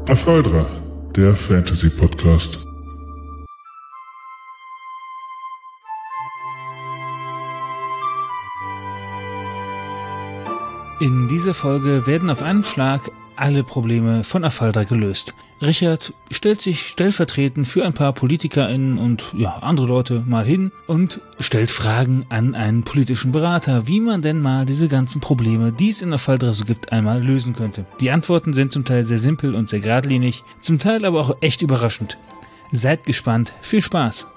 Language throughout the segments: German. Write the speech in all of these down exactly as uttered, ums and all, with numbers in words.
Afaldra, der Fantasy-Podcast. In dieser Folge werden auf einen Schlag alle Probleme von Afaldra gelöst. Richard stellt sich stellvertretend für ein paar PolitikerInnen und ja, andere Leute mal hin und stellt Fragen an einen politischen Berater, wie man denn mal diese ganzen Probleme, die es in Afaldra so gibt, einmal lösen könnte. Die Antworten sind zum Teil sehr simpel und sehr geradlinig, zum Teil aber auch echt überraschend. Seid gespannt, viel Spaß!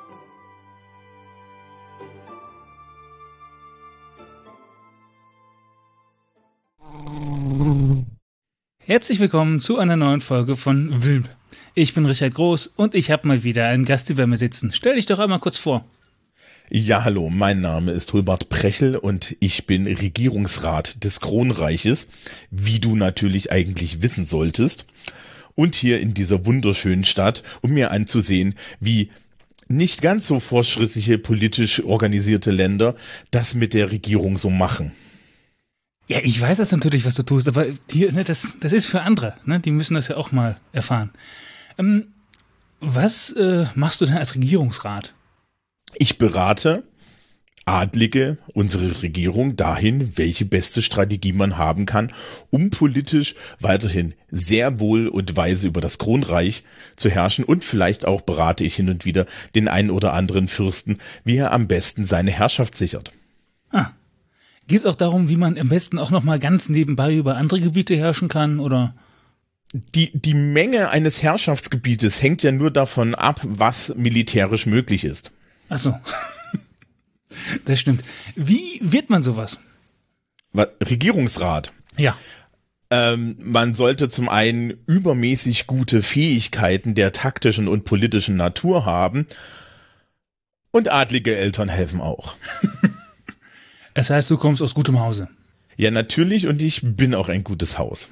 Herzlich willkommen zu einer neuen Folge von Wilm. Ich bin Richard Groß und ich habe mal wieder einen Gast über mir sitzen. Stell dich doch einmal kurz vor. Ja, hallo, mein Name ist Hulbert Prechel und ich bin Regierungsrat des Kronreiches, wie du natürlich eigentlich wissen solltest. Und hier in dieser wunderschönen Stadt, um mir anzusehen, wie nicht ganz so fortschrittliche politisch organisierte Länder das mit der Regierung so machen. Ja, ich weiß das natürlich, was du tust, aber hier, ne, das, das ist für andere, ne? Die müssen das ja auch mal erfahren. Ähm, was äh, machst du denn als Regierungsrat? Ich berate Adlige, unsere Regierung, dahin, welche beste Strategie man haben kann, um politisch weiterhin sehr wohl und weise über das Kronreich zu herrschen, und vielleicht auch berate ich hin und wieder den einen oder anderen Fürsten, wie er am besten seine Herrschaft sichert. Ah. Geht es auch darum, wie man am besten auch noch mal ganz nebenbei über andere Gebiete herrschen kann, oder? Die, die Menge eines Herrschaftsgebietes hängt ja nur davon ab, was militärisch möglich ist. Ach so. Das stimmt. Wie wird man sowas? Regierungsrat. Ja. Ähm, man sollte zum einen übermäßig gute Fähigkeiten der taktischen und politischen Natur haben, und adlige Eltern helfen auch. Das heißt, du kommst aus gutem Hause. Ja, natürlich, und ich bin auch ein gutes Haus.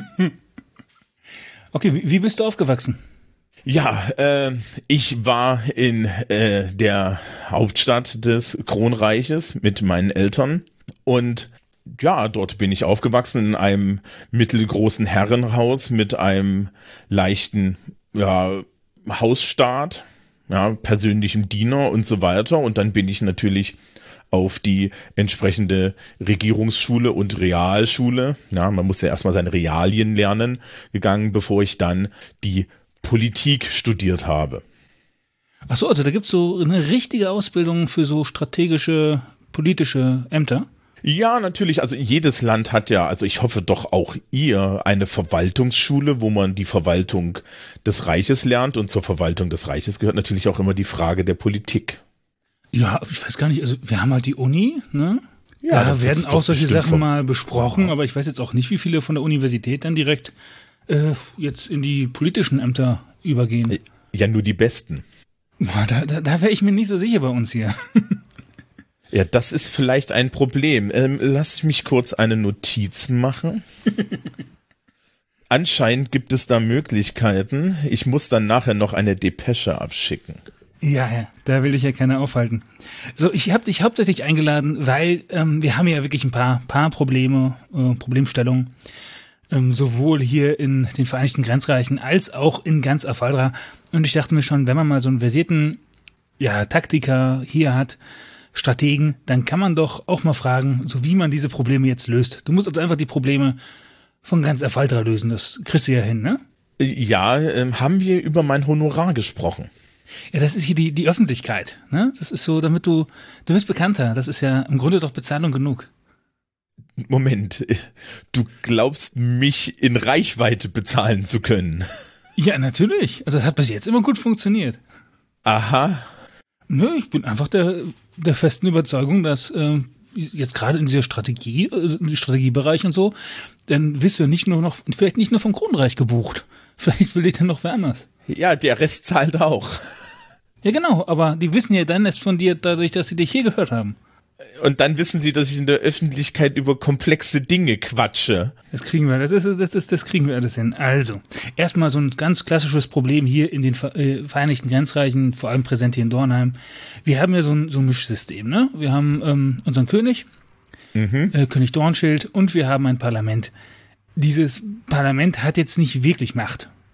Okay, wie, wie bist du aufgewachsen? Ja, äh, ich war in äh, der Hauptstadt des Kronreiches mit meinen Eltern, und ja, dort bin ich aufgewachsen in einem mittelgroßen Herrenhaus mit einem leichten, ja, Hausstaat, ja, persönlichem Diener und so weiter, und dann bin ich natürlich auf die entsprechende Regierungsschule und Realschule, ja, man muss ja erstmal seine Realien lernen, gegangen, bevor ich dann die Politik studiert habe. Ach so, also da gibt's so eine richtige Ausbildung für so strategische politische Ämter? Ja, natürlich, also jedes Land hat ja, also ich hoffe doch auch ihr, eine Verwaltungsschule, wo man die Verwaltung des Reiches lernt, und zur Verwaltung des Reiches gehört natürlich auch immer die Frage der Politik. Ja, ich weiß gar nicht, also wir haben halt die Uni, ne? Ja, da werden auch solche Sachen mal besprochen, aber ich weiß jetzt auch nicht, wie viele von der Universität dann direkt äh, jetzt in die politischen Ämter übergehen. Ja, nur die Besten. Boah, da da, da wäre ich mir nicht so sicher bei uns hier. Ja, das ist vielleicht ein Problem. Ähm, lass mich kurz eine Notiz machen. Anscheinend gibt es da Möglichkeiten. Ich muss dann nachher noch eine Depesche abschicken. Ja, ja, da will ich ja keiner aufhalten. So, ich habe dich hauptsächlich eingeladen, weil ähm, wir haben ja wirklich ein paar, paar Probleme, äh, Problemstellungen, ähm, sowohl hier in den Vereinigten Grenzreichen als auch in ganz Afaldra. Und ich dachte mir schon, wenn man mal so einen versierten, ja, Taktiker hier hat, Strategen, dann kann man doch auch mal fragen, so wie man diese Probleme jetzt löst. Du musst also einfach die Probleme von ganz Afaldra lösen, das kriegst du ja hin, ne? Ja, ähm, haben wir über mein Honorar gesprochen? Ja, das ist hier die, die Öffentlichkeit, ne? Das ist so, damit du, du wirst bekannter. Das ist ja im Grunde doch Bezahlung genug. Moment, du glaubst, mich in Reichweite bezahlen zu können? Ja, natürlich. Also das hat bis jetzt immer gut funktioniert. Aha. Nö, ich bin einfach der, der festen Überzeugung, dass äh, jetzt gerade in dieser Strategie, äh, Strategiebereich und so, dann wirst du ja nicht nur noch, vielleicht nicht nur vom Kronreich gebucht. Vielleicht will dich dann noch wer anders. Ja, der Rest zahlt auch. Ja, genau, aber die wissen ja dann erst von dir, dadurch, dass sie dich hier gehört haben. Und dann wissen sie, dass ich in der Öffentlichkeit über komplexe Dinge quatsche. Das kriegen wir, das ist, das ist, das kriegen wir alles hin. Also, erstmal so ein ganz klassisches Problem hier in den Vereinigten Grenzreichen, vor allem präsent hier in Dornheim. Wir haben ja so ein, so ein Mischsystem, ne? Wir haben ähm, unseren König, mhm. äh, König Dornschild, und wir haben ein Parlament. Dieses Parlament hat jetzt nicht wirklich Macht.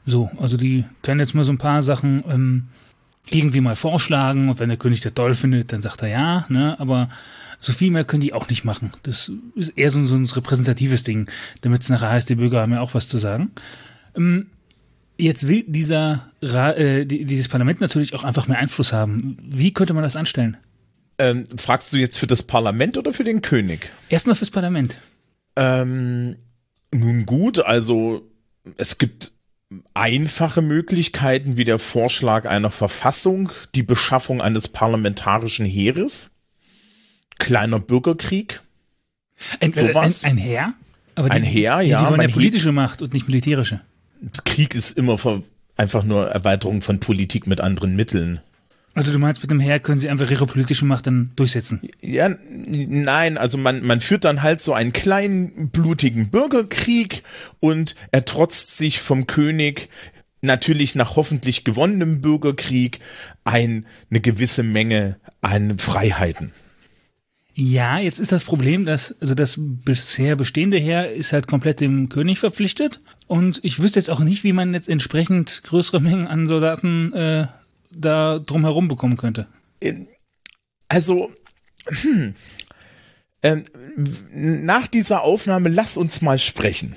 So, also die können jetzt mal so ein paar Sachen ähm, irgendwie mal vorschlagen und wenn der König das toll findet, dann sagt er ja, ne, aber so viel mehr können die auch nicht machen. Das ist eher so, so ein repräsentatives Ding, damit es nachher heißt, die Bürger haben ja auch was zu sagen. Ähm, jetzt will dieser Ra- äh, die, dieses Parlament natürlich auch einfach mehr Einfluss haben. Wie könnte man das anstellen? Ähm, fragst du jetzt für das Parlament oder für den König? Erstmal fürs Parlament. Ähm, nun gut, also es gibt einfache Möglichkeiten wie der Vorschlag einer Verfassung, die Beschaffung eines parlamentarischen Heeres, kleiner Bürgerkrieg. Ein, Sowas. ein, ein Heer? Aber die, Ein Heer, die, ja. Die wollen man ja politische Macht und nicht militärische. Krieg ist immer ver- einfach nur Erweiterung von Politik mit anderen Mitteln. Also du meinst, mit dem Heer können sie einfach ihre politische Macht dann durchsetzen? Ja, n- nein, also man, man führt dann halt so einen kleinen, blutigen Bürgerkrieg und er trotzt sich vom König natürlich nach hoffentlich gewonnenem Bürgerkrieg ein, eine gewisse Menge an Freiheiten. Ja, jetzt ist das Problem, dass also das bisher bestehende Heer ist halt komplett dem König verpflichtet und ich wüsste jetzt auch nicht, wie man jetzt entsprechend größere Mengen an Soldaten äh, da drumherum bekommen könnte. Also, hm, ähm, nach dieser Aufnahme lass uns mal sprechen.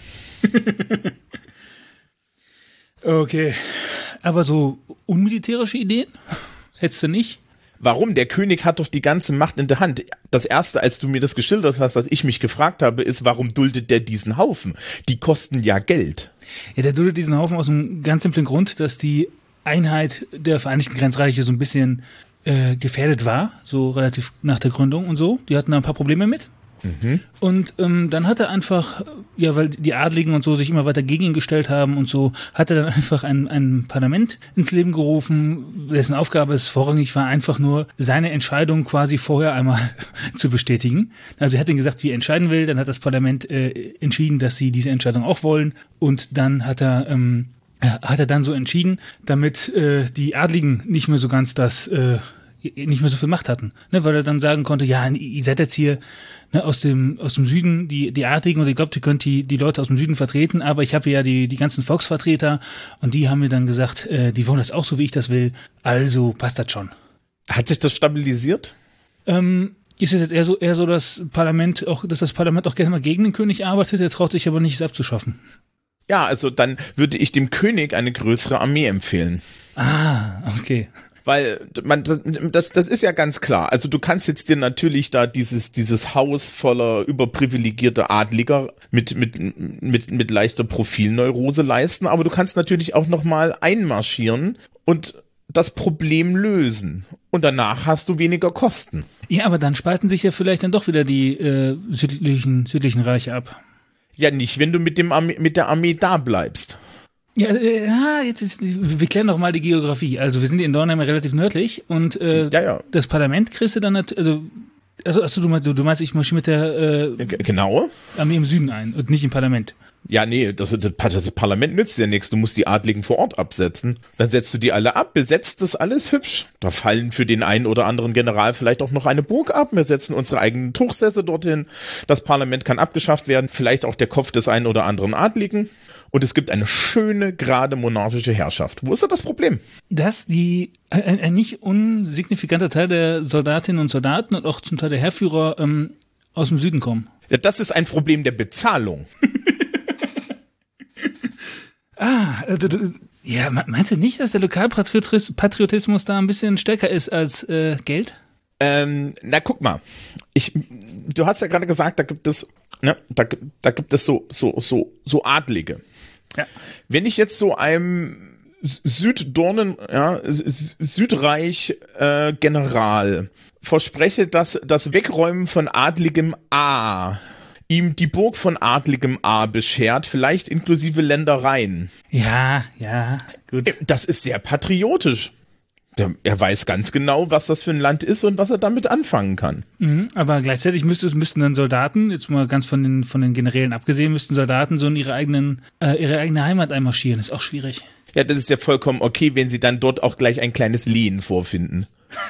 Okay, aber so unmilitärische Ideen hättest du nicht? Warum? Der König hat doch die ganze Macht in der Hand. Das Erste, als du mir das geschildert hast, dass ich mich gefragt habe, ist, warum duldet der diesen Haufen? Die kosten ja Geld. Ja, der duldet diesen Haufen aus einem ganz simplen Grund, dass die Einheit der Vereinigten Grenzreiche so ein bisschen äh, gefährdet war, so relativ nach der Gründung und so. Die hatten da ein paar Probleme mit. Mhm. Und ähm, dann hat er einfach, ja, weil die Adligen und so sich immer weiter gegen ihn gestellt haben und so, hat er dann einfach ein, ein Parlament ins Leben gerufen, dessen Aufgabe es vorrangig war, einfach nur seine Entscheidung quasi vorher einmal zu bestätigen. Also er hat ihm gesagt, wie er entscheiden will, dann hat das Parlament äh, entschieden, dass sie diese Entscheidung auch wollen und dann hat er ähm, hat er dann so entschieden, damit äh, die Adligen nicht mehr so ganz das, äh, nicht mehr so viel Macht hatten, ne, weil er dann sagen konnte, ja, ihr seid jetzt hier ne, aus dem aus dem Süden, die die Adligen und ich glaube, ihr könnt die die Leute aus dem Süden vertreten, aber ich habe ja die die ganzen Volksvertreter und die haben mir dann gesagt, äh, die wollen das auch so, wie ich das will, also passt das schon. Hat sich das stabilisiert? Ähm, ist es jetzt eher so eher so, dass Parlament auch, dass das Parlament auch gerne mal gegen den König arbeitet, der traut sich aber nicht, es abzuschaffen. Ja, also dann würde ich dem König eine größere Armee empfehlen. Ah, okay. Weil man das das ist ja ganz klar. Also du kannst jetzt dir natürlich da dieses dieses Haus voller überprivilegierter Adliger mit mit mit mit leichter Profilneurose leisten, aber du kannst natürlich auch noch mal einmarschieren und das Problem lösen. Und danach hast du weniger Kosten. Ja, aber dann spalten sich ja vielleicht dann doch wieder die äh, südlichen südlichen Reiche ab. Ja, nicht, wenn du mit dem Armee, mit der Armee da bleibst. Ja, äh, ja, jetzt ist, wir klären doch mal die Geografie. Also wir sind in Dornheim relativ nördlich und äh, ja, ja. das Parlament kriegst du dann, nicht, also, also, also du, meinst, du, du meinst, ich marschiere mit der äh, genau. Armee im Süden ein und nicht im Parlament. Ja, nee, das, das, das Parlament nützt ja nichts. Du musst die Adligen vor Ort absetzen. Dann setzt du die alle ab, besetzt das alles hübsch. Da fallen für den einen oder anderen General vielleicht auch noch eine Burg ab. Wir setzen unsere eigenen Tuchsässe dorthin. Das Parlament kann abgeschafft werden. Vielleicht auch der Kopf des einen oder anderen Adligen. Und es gibt eine schöne, gerade monarchische Herrschaft. Wo ist da das Problem? Dass die, ein, ein nicht unsignifikanter Teil der Soldatinnen und Soldaten und auch zum Teil der Heerführer ähm, aus dem Süden kommen. Ja, das ist ein Problem der Bezahlung. Ah, äh, ja, meinst du nicht, dass der Lokalpatriotismus da ein bisschen stärker ist als äh, Geld? Ähm, na, guck mal. Ich, du hast ja gerade gesagt, da gibt es, ne, da, da gibt es so, so, so, so Adlige. Ja. Wenn ich jetzt so einem Süddornen, ja, Südreich äh, General verspreche, dass das Wegräumen von adligem A ihm die Burg von adligem A beschert, vielleicht inklusive Ländereien. Ja, ja, gut. Das ist sehr patriotisch. Er weiß ganz genau, was das für ein Land ist und was er damit anfangen kann. Mhm, aber gleichzeitig müsste, müssten dann Soldaten, jetzt mal ganz von den, von den Generälen abgesehen, müssten Soldaten so in ihre eigenen, äh, ihre eigene Heimat einmarschieren. Ist auch schwierig. Ja, das ist ja vollkommen okay, wenn sie dann dort auch gleich ein kleines Lehen vorfinden.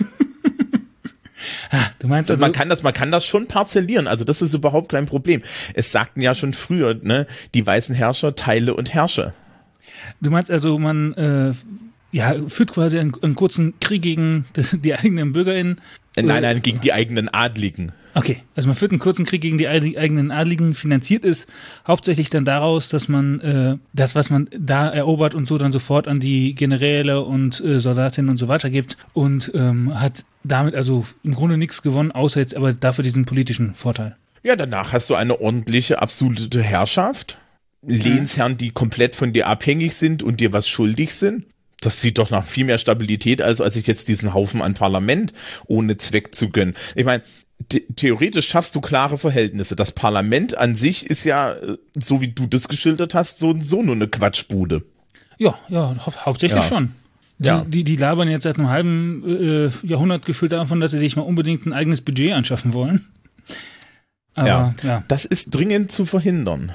Ah, du meinst also, man kann das, man kann das schon parzellieren. Also das ist überhaupt kein Problem. Es sagten ja schon früher, ne, die weißen Herrscher, teile und herrsche. Du meinst also, man äh, ja, führt quasi einen, einen kurzen Krieg gegen das, die eigenen BürgerInnen? Nein, nein, gegen die eigenen Adligen. Okay, also man führt einen kurzen Krieg gegen die eigenen Adligen, finanziert ist hauptsächlich dann daraus, dass man äh, das, was man da erobert und so dann sofort an die Generäle und äh, Soldatinnen und so weiter gibt und ähm, hat damit also im Grunde nichts gewonnen, außer jetzt aber dafür diesen politischen Vorteil. Ja, danach hast du eine ordentliche, absolute Herrschaft. Lehnsherren, die komplett von dir abhängig sind und dir was schuldig sind. Das sieht doch nach viel mehr Stabilität aus, als ich jetzt diesen Haufen an Parlament ohne Zweck zu gönnen. Ich meine, the- theoretisch schaffst du klare Verhältnisse. Das Parlament an sich ist ja, so wie du das geschildert hast, so, so nur eine Quatschbude. Ja, ja, hau hauptsächlich Ja. schon. Die, Ja. die, die labern jetzt seit einem halben äh, Jahrhundert gefühlt davon, dass sie sich mal unbedingt ein eigenes Budget anschaffen wollen. Aber ja. ja. Das ist dringend zu verhindern.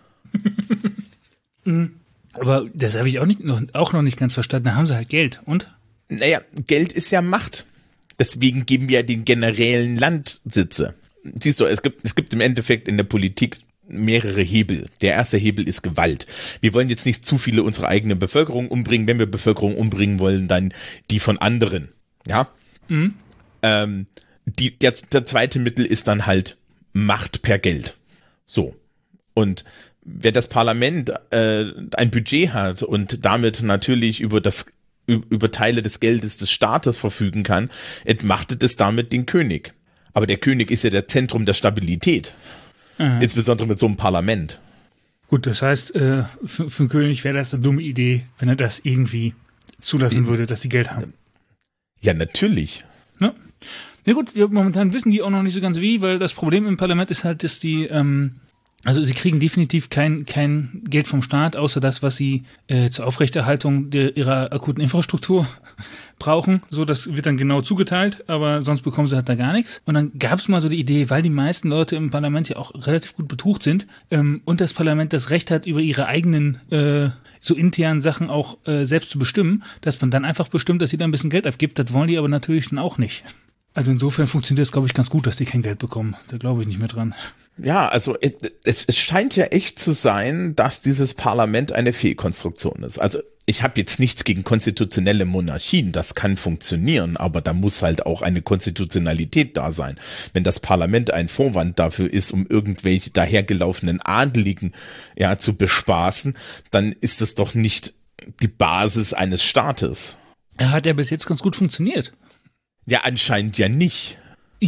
Aber das habe ich auch, nicht, noch, auch noch nicht ganz verstanden. Da haben sie halt Geld. Und? Naja, Geld ist ja Macht. Deswegen geben wir den Generälen Landsitze. Siehst du, es gibt, es gibt im Endeffekt in der Politik mehrere Hebel. Der erste Hebel ist Gewalt. Wir wollen jetzt nicht zu viele unserer eigenen Bevölkerung umbringen. Wenn wir Bevölkerung umbringen wollen, dann die von anderen. Ja. Mhm. Ähm, die, der, der zweite Mittel ist dann halt Macht per Geld. So. Und wenn das Parlament äh, ein Budget hat und damit natürlich über das über Teile des Geldes des Staates verfügen kann, entmachtet es damit den König. Aber der König ist ja der Zentrum der Stabilität. Aha. Insbesondere mit so einem Parlament. Gut, das heißt, äh, für, für den König wäre das eine dumme Idee, wenn er das irgendwie zulassen würde, dass sie Geld haben. Ja, natürlich. Ja. Ja gut, wir, momentan wissen die auch noch nicht so ganz wie, weil das Problem im Parlament ist halt, dass die, ähm, also sie kriegen definitiv kein, kein Geld vom Staat, außer das, was sie äh, zur Aufrechterhaltung der, ihrer akuten Infrastruktur brauchen. So, das wird dann genau zugeteilt, aber sonst bekommen sie halt da gar nichts. Und dann gab es mal so die Idee, weil die meisten Leute im Parlament ja auch relativ gut betucht sind ähm, und das Parlament das Recht hat, über ihre eigenen äh, so internen Sachen auch äh, selbst zu bestimmen, dass man dann einfach bestimmt, dass sie da ein bisschen Geld abgibt. Das wollen die aber natürlich dann auch nicht. Also insofern funktioniert es, glaube ich, ganz gut, dass die kein Geld bekommen. Da glaube ich nicht mehr dran. Ja, also es, es scheint ja echt zu sein, dass dieses Parlament eine Fehlkonstruktion ist. Also ich habe jetzt nichts gegen konstitutionelle Monarchien, das kann funktionieren, aber da muss halt auch eine Konstitutionalität da sein. Wenn das Parlament ein Vorwand dafür ist, um irgendwelche dahergelaufenen Adeligen ja zu bespaßen, dann ist das doch nicht die Basis eines Staates. Er hat ja bis jetzt ganz gut funktioniert. Ja, anscheinend ja nicht. Ja,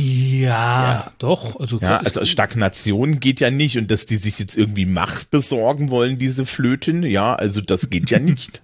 Ja. doch. Also, Ja, also Stagnation geht ja nicht und dass die sich jetzt irgendwie Macht besorgen wollen, diese Flöten, ja, also das geht ja nicht.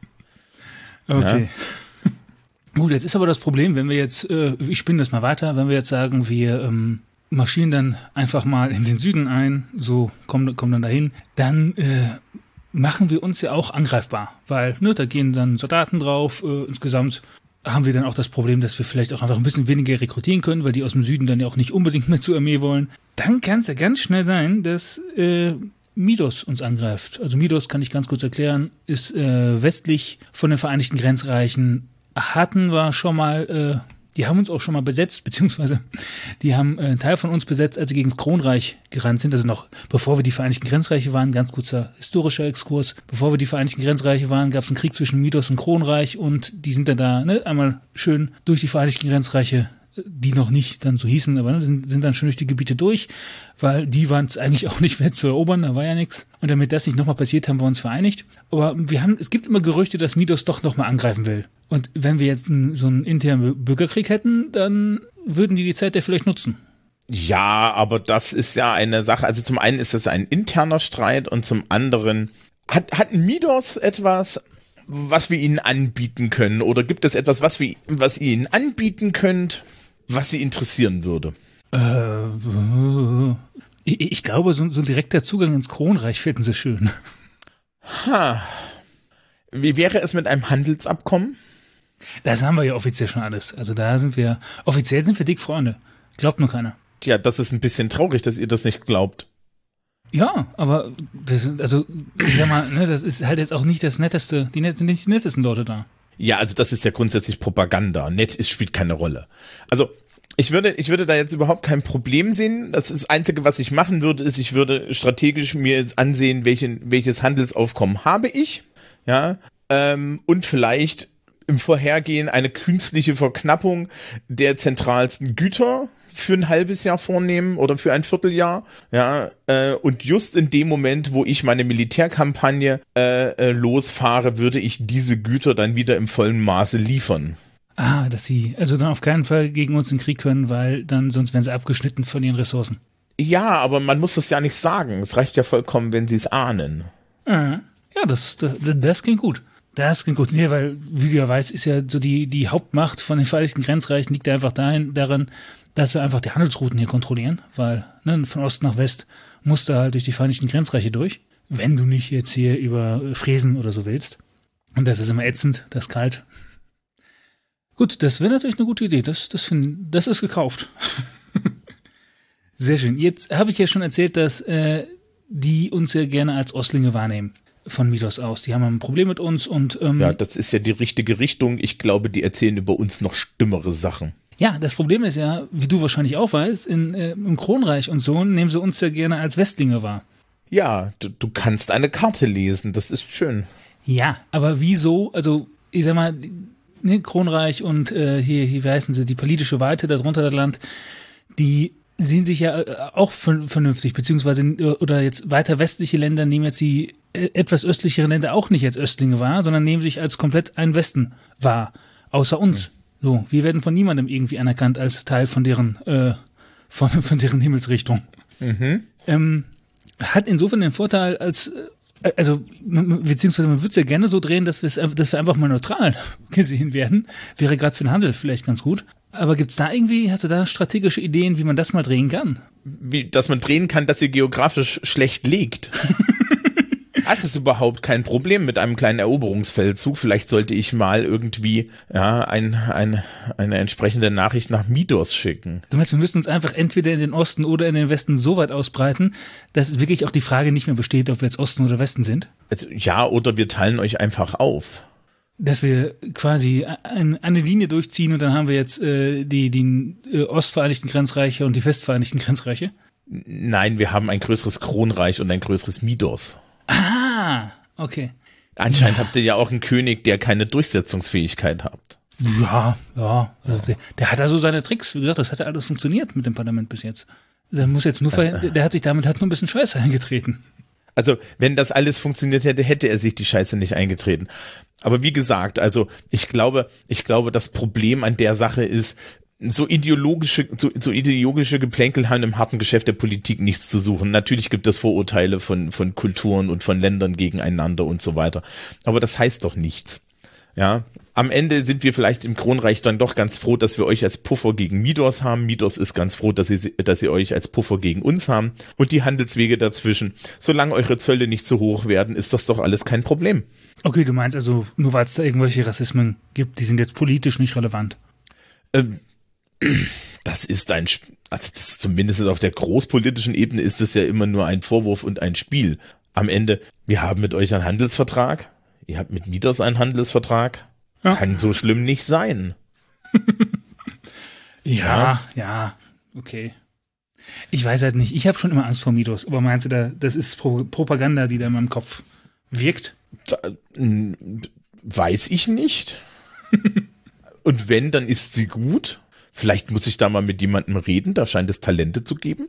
okay. Ja. Gut, jetzt ist aber das Problem, wenn wir jetzt, äh, ich spinne das mal weiter, wenn wir jetzt sagen, wir ähm, marschieren dann einfach mal in den Süden ein, so kommen, kommen dann dahin, dann äh, machen wir uns ja auch angreifbar, weil ne, da gehen dann Soldaten drauf, äh, insgesamt haben wir dann auch das Problem, dass wir vielleicht auch einfach ein bisschen weniger rekrutieren können, weil die aus dem Süden dann ja auch nicht unbedingt mehr zur Armee wollen. Dann kann es ja ganz schnell sein, dass äh, Midos uns angreift. Also Midos, kann ich ganz kurz erklären, ist äh, westlich von den Vereinigten Grenzreichen. Hatten wir schon mal, äh, die haben uns auch schon mal besetzt, beziehungsweise die haben äh, einen Teil von uns besetzt, als sie gegen das Kronreich gerannt sind. Also noch bevor wir die Vereinigten Grenzreiche waren, ganz kurzer historischer Exkurs. Bevor wir die Vereinigten Grenzreiche waren, gab es einen Krieg zwischen Midos und Kronreich und die sind dann da ne, einmal schön durch die Vereinigten Grenzreiche, die noch nicht dann so hießen, aber ne, sind, sind dann schön durch die Gebiete durch, weil die waren es eigentlich auch nicht wert zu erobern, da war ja nichts. Und damit das nicht nochmal passiert, haben wir uns vereinigt. Aber wir haben, es gibt immer Gerüchte, dass Midos doch nochmal angreifen will. Und wenn wir jetzt einen, so einen internen Bürgerkrieg hätten, dann würden die die Zeit ja vielleicht nutzen. Ja, aber das ist ja eine Sache, also zum einen ist das ein interner Streit und zum anderen hat, hat Midos etwas, was wir ihnen anbieten können oder gibt es etwas, was wir, was ihr ihnen anbieten könnt, was sie interessieren würde? Äh, ich, ich glaube, so, so ein direkter Zugang ins Kronreich finden sie schön. Ha. Wie wäre es mit einem Handelsabkommen? Das haben wir ja offiziell schon alles. Also da sind wir, offiziell sind wir dick Freunde. Glaubt nur keiner. Ja, das ist ein bisschen traurig, dass ihr das nicht glaubt. Ja, aber das ist, also, ich sag mal, ne, das ist halt jetzt auch nicht das Netteste, die net, sind nicht die nettesten Leute da. Ja, also das ist ja grundsätzlich Propaganda. Nett ist, spielt keine Rolle. Also, Ich würde, ich würde da jetzt überhaupt kein Problem sehen. Das, ist das Einzige, was ich machen würde, ist, ich würde strategisch mir jetzt ansehen, welchen, welches Handelsaufkommen habe ich, ja, ähm, und vielleicht im Vorhergehen eine künstliche Verknappung der zentralsten Güter für ein halbes Jahr vornehmen oder für ein Vierteljahr, ja, äh, und just in dem Moment, wo ich meine Militärkampagne äh, äh, losfahre, würde ich diese Güter dann wieder im vollen Maße liefern. Ah, dass sie also dann auf keinen Fall gegen uns in Krieg können, weil dann sonst werden sie abgeschnitten von ihren Ressourcen. Ja, aber man muss das ja nicht sagen. Es reicht ja vollkommen, wenn sie es ahnen. Ah, ja, das, das, das klingt gut. Das klingt gut. Nee, weil, wie du ja weißt, ist ja so die, die Hauptmacht von den Vereinigten Grenzreichen liegt ja einfach dahin, darin, dass wir einfach die Handelsrouten hier kontrollieren, weil ne, von Ost nach West musst du halt durch die Vereinigten Grenzreiche durch, wenn du nicht jetzt hier über Fräsen oder so willst. Und das ist immer ätzend, das ist kalt. Gut, das wäre natürlich eine gute Idee. Das, das, find, das ist gekauft. Sehr schön. Jetzt habe ich ja schon erzählt, dass äh, die uns ja gerne als Ostlinge wahrnehmen. Von Mythos aus. Die haben ein Problem mit uns und ähm, ja, das ist ja die richtige Richtung. Ich glaube, die erzählen über uns noch schlimmere Sachen. Ja, das Problem ist ja, wie du wahrscheinlich auch weißt, in, äh, im Kronreich und so nehmen sie uns ja gerne als Westlinge wahr. Ja, du, du kannst eine Karte lesen. Das ist schön. Ja, aber wieso? Also ich sag mal, ne, Kronreich und äh, hier, hier, wie heißen sie, die politische Weite, darunter das Land, die sehen sich ja äh, auch vernünftig, beziehungsweise äh, oder jetzt weiter westliche Länder nehmen jetzt die äh, etwas östlicheren Länder auch nicht als Östlinge wahr, sondern nehmen sich als komplett ein Westen wahr, außer uns. Mhm. So, wir werden von niemandem irgendwie anerkannt als Teil von deren äh, von, von deren Himmelsrichtung. Mhm. Ähm, hat insofern den Vorteil, als äh, also beziehungsweise man würde es ja gerne so drehen, dass, dass wir einfach mal neutral gesehen werden. Wäre gerade für den Handel vielleicht ganz gut. Aber gibt's da irgendwie, hast du da strategische Ideen, wie man das mal drehen kann? Wie, dass man drehen kann, dass ihr geografisch schlecht liegt. Das ist überhaupt kein Problem mit einem kleinen Eroberungsfeldzug. Vielleicht sollte ich mal irgendwie ja, ein, ein, eine entsprechende Nachricht nach Mythos schicken. Du meinst, wir müssen uns einfach entweder in den Osten oder in den Westen so weit ausbreiten, dass wirklich auch die Frage nicht mehr besteht, ob wir jetzt Osten oder Westen sind? Also, ja, oder wir teilen euch einfach auf. Dass wir quasi ein, eine Linie durchziehen und dann haben wir jetzt äh, die, die äh, ostvereinigten Grenzreiche und die westvereinigten Grenzreiche? Nein, wir haben ein größeres Kronreich und ein größeres Mythos. Ah, okay. Anscheinend ja. habt ihr ja auch einen König, der keine Durchsetzungsfähigkeit hat. Ja, ja. Also der, der hat also seine Tricks. Wie gesagt, das hat ja alles funktioniert mit dem Parlament bis jetzt. Der muss jetzt nur, ver- der hat sich damit hat nur ein bisschen Scheiße eingetreten. Also, wenn das alles funktioniert hätte, hätte er sich die Scheiße nicht eingetreten. Aber wie gesagt, also ich glaube, ich glaube, das Problem an der Sache ist, so ideologische, so, so ideologische Geplänkel haben im harten Geschäft der Politik nichts zu suchen. Natürlich gibt es Vorurteile von, von Kulturen und von Ländern gegeneinander und so weiter. Aber das heißt doch nichts. Ja, am Ende sind wir vielleicht im Kronreich dann doch ganz froh, dass wir euch als Puffer gegen Mythos haben. Mythos ist ganz froh, dass sie, dass sie euch als Puffer gegen uns haben. Und die Handelswege dazwischen. Solange eure Zölle nicht zu hoch werden, ist das doch alles kein Problem. Okay, du meinst also, nur weil es da irgendwelche Rassismen gibt, die sind jetzt politisch nicht relevant. Ähm, das ist ein, also das ist zumindest auf der großpolitischen Ebene ist es ja immer nur ein Vorwurf und ein Spiel. Am Ende, wir haben mit euch einen Handelsvertrag. Ihr habt mit Mythos einen Handelsvertrag. Ja. Kann so schlimm nicht sein. ja, ja, ja, okay. Ich weiß halt nicht. Ich habe schon immer Angst vor Mythos. Aber meinst du, da, das ist Pro- Propaganda, die da in meinem Kopf wirkt? Da, m, weiß ich nicht. Und wenn, dann ist sie gut. Vielleicht muss ich da mal mit jemandem reden. Da scheint es Talente zu geben.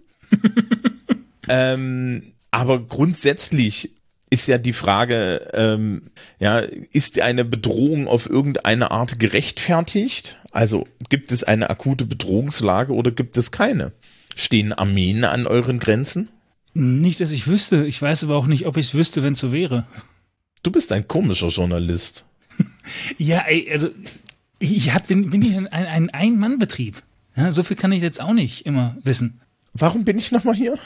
ähm, aber grundsätzlich ist ja die Frage, ähm, ja, ist eine Bedrohung auf irgendeine Art gerechtfertigt? Also gibt es eine akute Bedrohungslage oder gibt es keine? Stehen Armeen an euren Grenzen? Nicht, dass ich wüsste. Ich weiß aber auch nicht, ob ich es wüsste, wenn es so wäre. Du bist ein komischer Journalist. Ja, ey, also ich hab, bin, bin hier ein, ein Ein-Mann-Betrieb. Ja, so viel kann ich jetzt auch nicht immer wissen. Warum bin ich nochmal hier?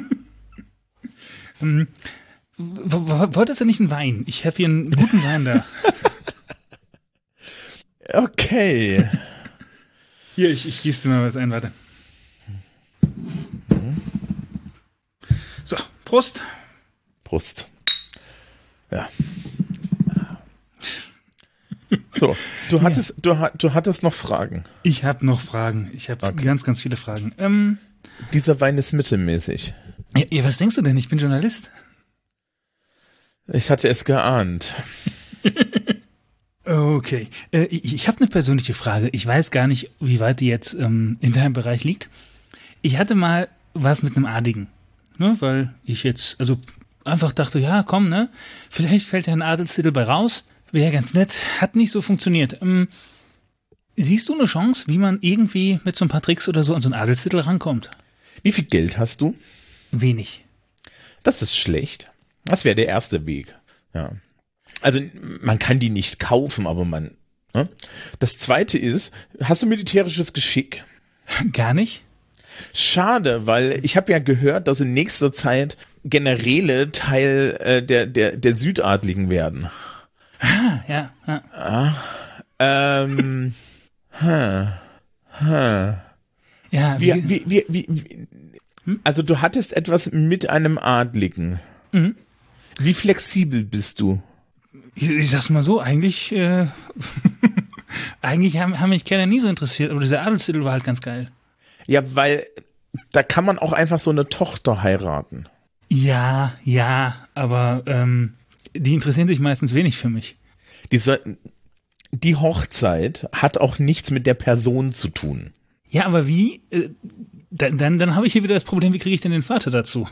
w- w- wolltest du nicht einen Wein? Ich habe hier einen guten Wein da. Okay. Hier, ich, ich gieße dir mal was ein, warte. So, Prost. Prost. Ja. So, du hattest, ja. du, ha- du hattest noch Fragen. Ich habe noch Fragen. Ich habe Okay. ganz, ganz viele Fragen. Ähm, Dieser Wein ist mittelmäßig. ja, ja, was denkst du denn? Ich bin Journalist. Ich hatte es geahnt. Okay. Äh, ich ich habe eine persönliche Frage. Ich weiß gar nicht, wie weit die jetzt ähm, in deinem Bereich liegt. Ich hatte mal was mit einem Adligen. Ne, weil ich jetzt, also einfach dachte, ja, komm, ne? Vielleicht fällt ja ein Adelstitel bei raus. Wäre ganz nett. Hat nicht so funktioniert. Ähm, siehst du eine Chance, wie man irgendwie mit so ein paar Tricks oder so an so einen Adelstitel rankommt? Wie viel Geld hast du? Wenig. Das ist schlecht. Das wäre der erste Weg. Ja. Also man kann die nicht kaufen, aber man. Ne? Das zweite ist, hast du militärisches Geschick? Gar nicht? Schade, weil ich habe ja gehört, dass in nächster Zeit Generäle Teil äh, der, der, der Südadligen werden. Ah, ja. ja. Ähm, hm, hm. Ja, Wie, wie, wie, wie, wie, also du hattest etwas mit einem Adligen. Mhm. Wie flexibel bist du? Ich, ich sag's mal so, eigentlich, äh, eigentlich haben, haben mich Kerle nie so interessiert, aber dieser Adelstitel war halt ganz geil. Ja, weil da kann man auch einfach so eine Tochter heiraten. Ja, ja, aber ähm, die interessieren sich meistens wenig für mich. Die, sollten, die Hochzeit hat auch nichts mit der Person zu tun. Ja, aber wie? Äh, dann dann, dann habe ich hier wieder das Problem, wie kriege ich denn den Vater dazu?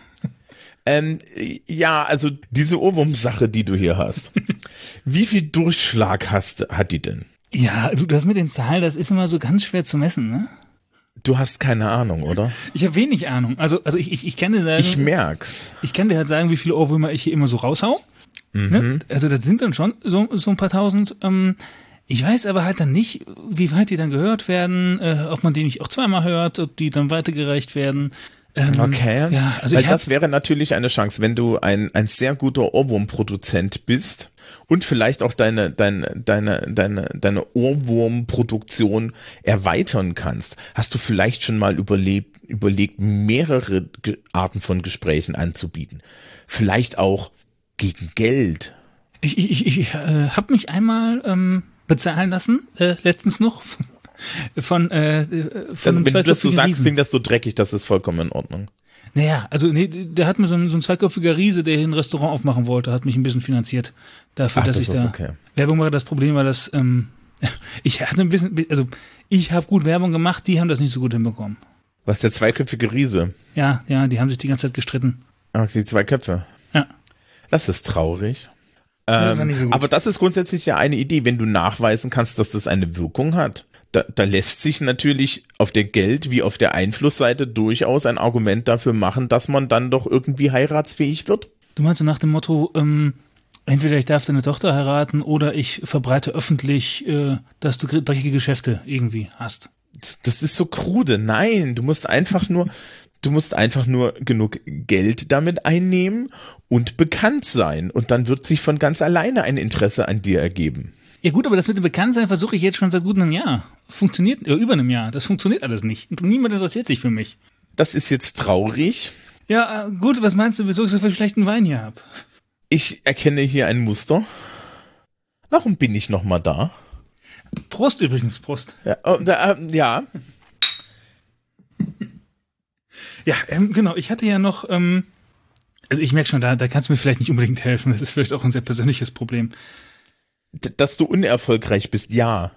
Ähm, ja, also diese Ohrwurm-Sache, die du hier hast. Wie viel Durchschlag hast, hat die denn? Ja, du, das mit den Zahlen, das ist immer so ganz schwer zu messen, ne? Du hast keine Ahnung, oder? Ich habe wenig Ahnung. Also, also ich, ich, ich kann dir sagen, Ich merk's. ich kann dir halt sagen, wie viele Ohrwürmer ich hier immer so raushau. Ne? Also das sind dann schon so, so ein paar tausend. Ähm, ich weiß aber halt dann nicht, wie weit die dann gehört werden, äh, ob man die nicht auch zweimal hört, ob die dann weitergereicht werden. Ähm, Okay, Ja, also weil ich hab, das wäre natürlich eine Chance, wenn du ein, ein sehr guter Ohrwurmproduzent bist und vielleicht auch deine, deine, deine, deine, deine Ohrwurmproduktion erweitern kannst. Hast du vielleicht schon mal überlebt, überlegt, mehrere Ge- Arten von Gesprächen anzubieten? Vielleicht auch gegen Geld. ich, ich, ich äh, habe mich einmal ähm, bezahlen lassen, äh, letztens noch, von, äh, von Also, einem wenn du das so zweiköpfigen sagst, Riesen. klingt das so dreckig, das ist vollkommen in Ordnung. Naja, also nee, der hat mir so ein, so ein zweiköpfiger Riese, der hier ein Restaurant aufmachen wollte, hat mich ein bisschen finanziert dafür, Ach, dass das ich ist da okay. Werbung mache. Das Problem war, dass ähm, ich hatte ein bisschen, also ich habe gut Werbung gemacht, die haben das nicht so gut hinbekommen. Was, der zweiköpfige Riese? Ja, ja, die haben sich die ganze Zeit gestritten. Ach, die zwei Köpfe. Ja. Das ist traurig. Ja, das war Ähm, nicht so gut. aber das ist grundsätzlich ja eine Idee, wenn du nachweisen kannst, dass das eine Wirkung hat. Da, da lässt sich natürlich auf der Geld- wie auf der Einflussseite durchaus ein Argument dafür machen, dass man dann doch irgendwie heiratsfähig wird. Du meinst so nach dem Motto, ähm, entweder ich darf deine Tochter heiraten oder ich verbreite öffentlich, äh, dass du dreckige Geschäfte irgendwie hast. Das, das ist so krude. Nein, du musst einfach nur, du musst einfach nur genug Geld damit einnehmen und bekannt sein. Und dann wird sich von ganz alleine ein Interesse an dir ergeben. Ja gut, aber das mit dem Bekanntsein versuche ich jetzt schon seit gut einem Jahr. Funktioniert, ja, über einem Jahr. Das funktioniert alles nicht. Niemand interessiert sich für mich. Das ist jetzt traurig. Ja, äh, gut, was meinst du, wieso ich so viel schlechten Wein hier habe? Ich erkenne hier ein Muster. Warum bin ich noch mal da? Prost übrigens, Prost. Ja, oh, da, äh, ja. Ja, ähm, genau, ich hatte ja noch, ähm, also ich merke schon, da, da kannst du mir vielleicht nicht unbedingt helfen. Das ist vielleicht auch ein sehr persönliches Problem. D- dass du unerfolgreich bist, ja.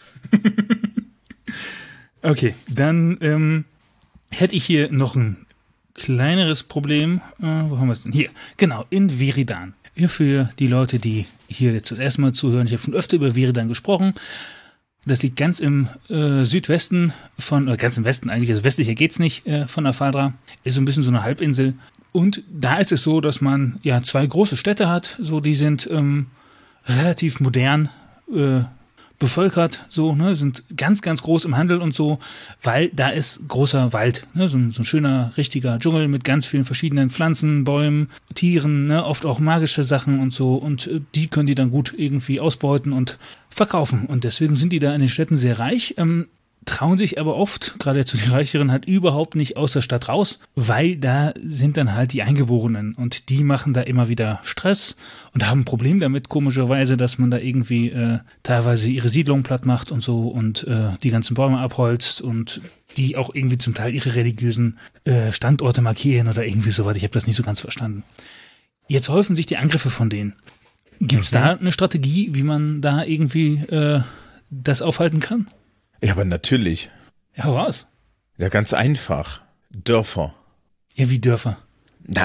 Okay, dann ähm, hätte ich hier noch ein kleineres Problem. Äh, wo haben wir es denn? Hier, genau, in Veridan. Hier für die Leute, die hier jetzt das erste Mal zuhören. Ich habe schon öfter über Veridan gesprochen. Das liegt ganz im äh, Südwesten von, oder ganz im Westen eigentlich, also westlicher geht's nicht, äh, von Afaldra. Ist so ein bisschen so eine Halbinsel. Und da ist es so, dass man ja zwei große Städte hat. So, die sind ähm, relativ modern äh, bevölkert, so, ne, sind ganz, ganz groß im Handel und so, weil da ist großer Wald, ne, so ein, so ein schöner, richtiger Dschungel mit ganz vielen verschiedenen Pflanzen, Bäumen, Tieren, ne, oft auch magische Sachen und so, und äh, die können die dann gut irgendwie ausbeuten und verkaufen, und deswegen sind die da in den Städten sehr reich. Ähm, trauen sich aber oft, gerade zu den Reicheren, halt überhaupt nicht aus der Stadt raus, weil da sind dann halt die Eingeborenen und die machen da immer wieder Stress und haben ein Problem damit, komischerweise, dass man da irgendwie äh, teilweise ihre Siedlung platt macht und so und äh, die ganzen Bäume abholzt und die auch irgendwie zum Teil ihre religiösen äh, Standorte markieren oder irgendwie sowas. Ich habe das nicht so ganz verstanden. Jetzt häufen sich die Angriffe von denen. Gibt es mhm. da eine Strategie, wie man da irgendwie äh, das aufhalten kann? Ja, aber natürlich. Ja, hau raus. Ja, ganz einfach. Dörfer. Ja, wie Dörfer? Na,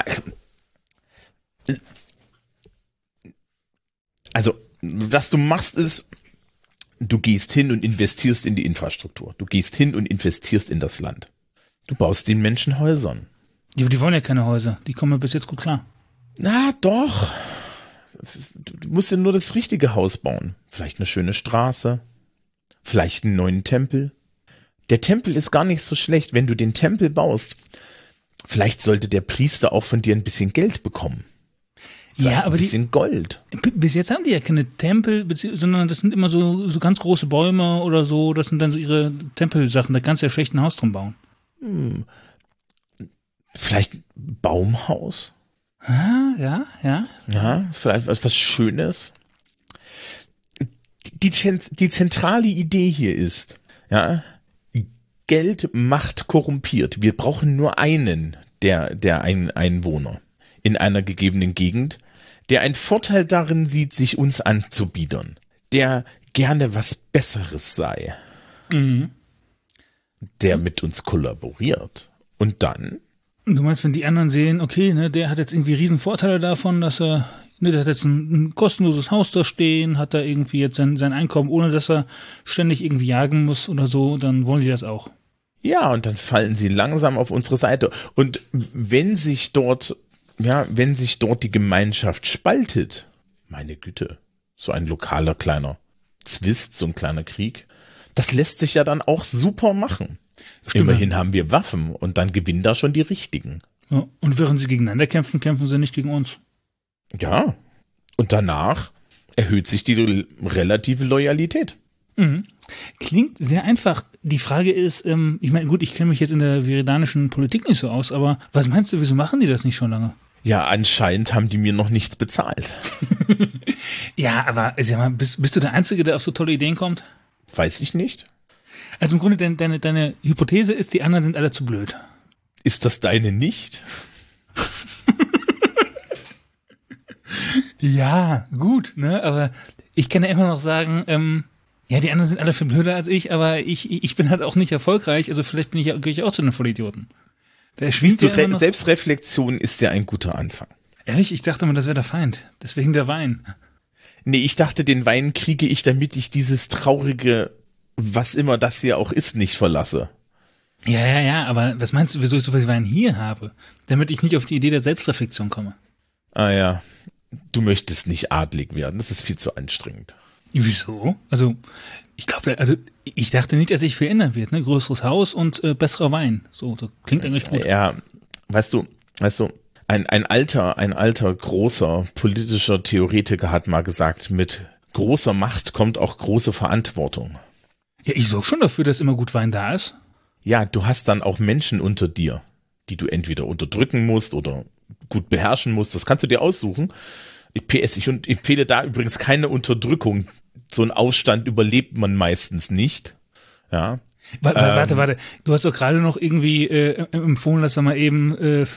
also, was du machst ist, du gehst hin und investierst in die Infrastruktur. Du gehst hin und investierst in das Land. Du baust den Menschen Häusern. Ja, aber die wollen ja keine Häuser. Die kommen ja bis jetzt gut klar. Na, doch. Du musst ja nur das richtige Haus bauen. Vielleicht eine schöne Straße. Vielleicht einen neuen Tempel. Der Tempel ist gar nicht so schlecht, wenn du den Tempel baust. Vielleicht sollte der Priester auch von dir ein bisschen Geld bekommen. Vielleicht ja, aber ein bisschen die, Gold. Bis jetzt haben die ja keine Tempel, sondern das sind immer so, so ganz große Bäume oder so. Das sind dann so ihre Tempelsachen. Da kannst du ja schlecht ein Haus drum bauen. Hm. Vielleicht ein Baumhaus? Ah, ja, ja. Ja, vielleicht was, was Schönes. Die, die zentrale Idee hier ist, ja, Geld macht korrumpiert. Wir brauchen nur einen der, der ein, Einwohner in einer gegebenen Gegend, der einen Vorteil darin sieht, sich uns anzubiedern, der gerne was Besseres sei, Mhm. der mit uns kollaboriert. Und dann? Du meinst, wenn die anderen sehen, okay, ne, der hat jetzt irgendwie riesen Vorteile davon, dass er, ne, der hat jetzt ein, ein kostenloses Haus da stehen, hat da irgendwie jetzt sein, sein Einkommen, ohne dass er ständig irgendwie jagen muss oder so, dann wollen die das auch. Ja, und dann fallen sie langsam auf unsere Seite. Und wenn sich dort, ja, wenn sich dort die Gemeinschaft spaltet, meine Güte, so ein lokaler kleiner Zwist, so ein kleiner Krieg, das lässt sich ja dann auch super machen. Stimmt. Immerhin haben wir Waffen und dann gewinnen da schon die Richtigen. Ja, und während sie gegeneinander kämpfen, kämpfen sie nicht gegen uns. Ja, und danach erhöht sich die relative Loyalität. Mhm. Klingt sehr einfach. Die Frage ist, ähm, ich meine, gut, ich kenne mich jetzt in der viridanischen Politik nicht so aus, aber was meinst du, wieso machen die das nicht schon lange? Ja, anscheinend haben die mir noch nichts bezahlt. Ja, aber sag mal, bist, bist du der Einzige, der auf so tolle Ideen kommt? Weiß ich nicht. Also im Grunde, deine, deine, deine Hypothese ist, die anderen sind alle zu blöd. Ist das deine nicht? Ja, gut, ne, aber ich kann ja immer noch sagen, ähm, ja, die anderen sind alle viel blöder als ich, aber ich, ich bin halt auch nicht erfolgreich, also vielleicht bin ich ja, gehöre ich auch zu den Vollidioten. Der Siehst du, ja Selbstreflexion ist ja ein guter Anfang. Ehrlich, ich dachte mal, das wäre der Feind, deswegen der Wein. Nee, ich dachte, den Wein kriege ich, damit ich dieses traurige, was immer das hier auch ist, nicht verlasse. Ja, ja, ja, aber was meinst du, wieso ich so viel Wein hier habe? Damit ich nicht auf die Idee der Selbstreflexion komme. Ah ja, du möchtest nicht adlig werden, das ist viel zu anstrengend. Wieso? Also, ich glaube, also ich dachte nicht, dass sich verändern wird, ne? Größeres Haus und äh, besserer Wein. So, das klingt eigentlich gut. Ja, weißt du, weißt du, ein, ein alter, ein alter, großer politischer Theoretiker hat mal gesagt, mit großer Macht kommt auch große Verantwortung. Ja, ich sorge schon dafür, dass immer gut Wein da ist. Ja, du hast dann auch Menschen unter dir, die du entweder unterdrücken musst oder gut beherrschen musst. Das kannst du dir aussuchen. P S, ich empfehle da übrigens keine Unterdrückung. So einen Aufstand überlebt man meistens nicht. Ja. Warte, ähm, warte, warte. Du hast doch gerade noch irgendwie äh, empfohlen, dass wir mal eben äh,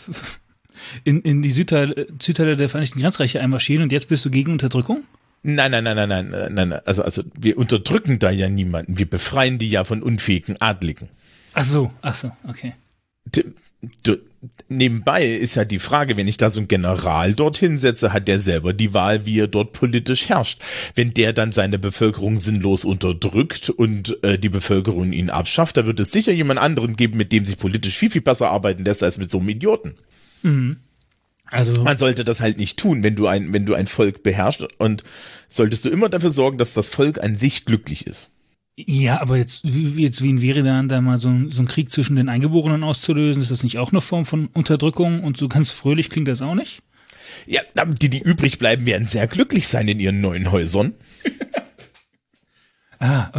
in, in die Südteile, Südteile der Vereinigten Grenzreiche einmarschieren und jetzt bist du gegen Unterdrückung? Nein, nein, nein, nein, nein, nein, nein. Also, also wir unterdrücken da ja niemanden. Wir befreien die ja von unfähigen Adligen. Ach so, ach so, okay. Du, du, nebenbei ist ja die Frage, wenn ich da so einen General dorthin setze, hat der selber die Wahl, wie er dort politisch herrscht. Wenn der dann seine Bevölkerung sinnlos unterdrückt und äh, die Bevölkerung ihn abschafft, da wird es sicher jemand anderen geben, mit dem sich politisch viel, viel besser arbeiten lässt, als mit so einem Idioten. Mhm. Also man sollte das halt nicht tun, wenn du ein, wenn du ein Volk beherrschst, und solltest du immer dafür sorgen, dass das Volk an sich glücklich ist. Ja, aber jetzt, wie, jetzt wie wäre dann da mal so ein, so ein Krieg zwischen den Eingeborenen auszulösen? Ist das nicht auch eine Form von Unterdrückung? Und so ganz fröhlich klingt das auch nicht? Ja, die, die übrig bleiben, werden sehr glücklich sein in ihren neuen Häusern. Ah, okay.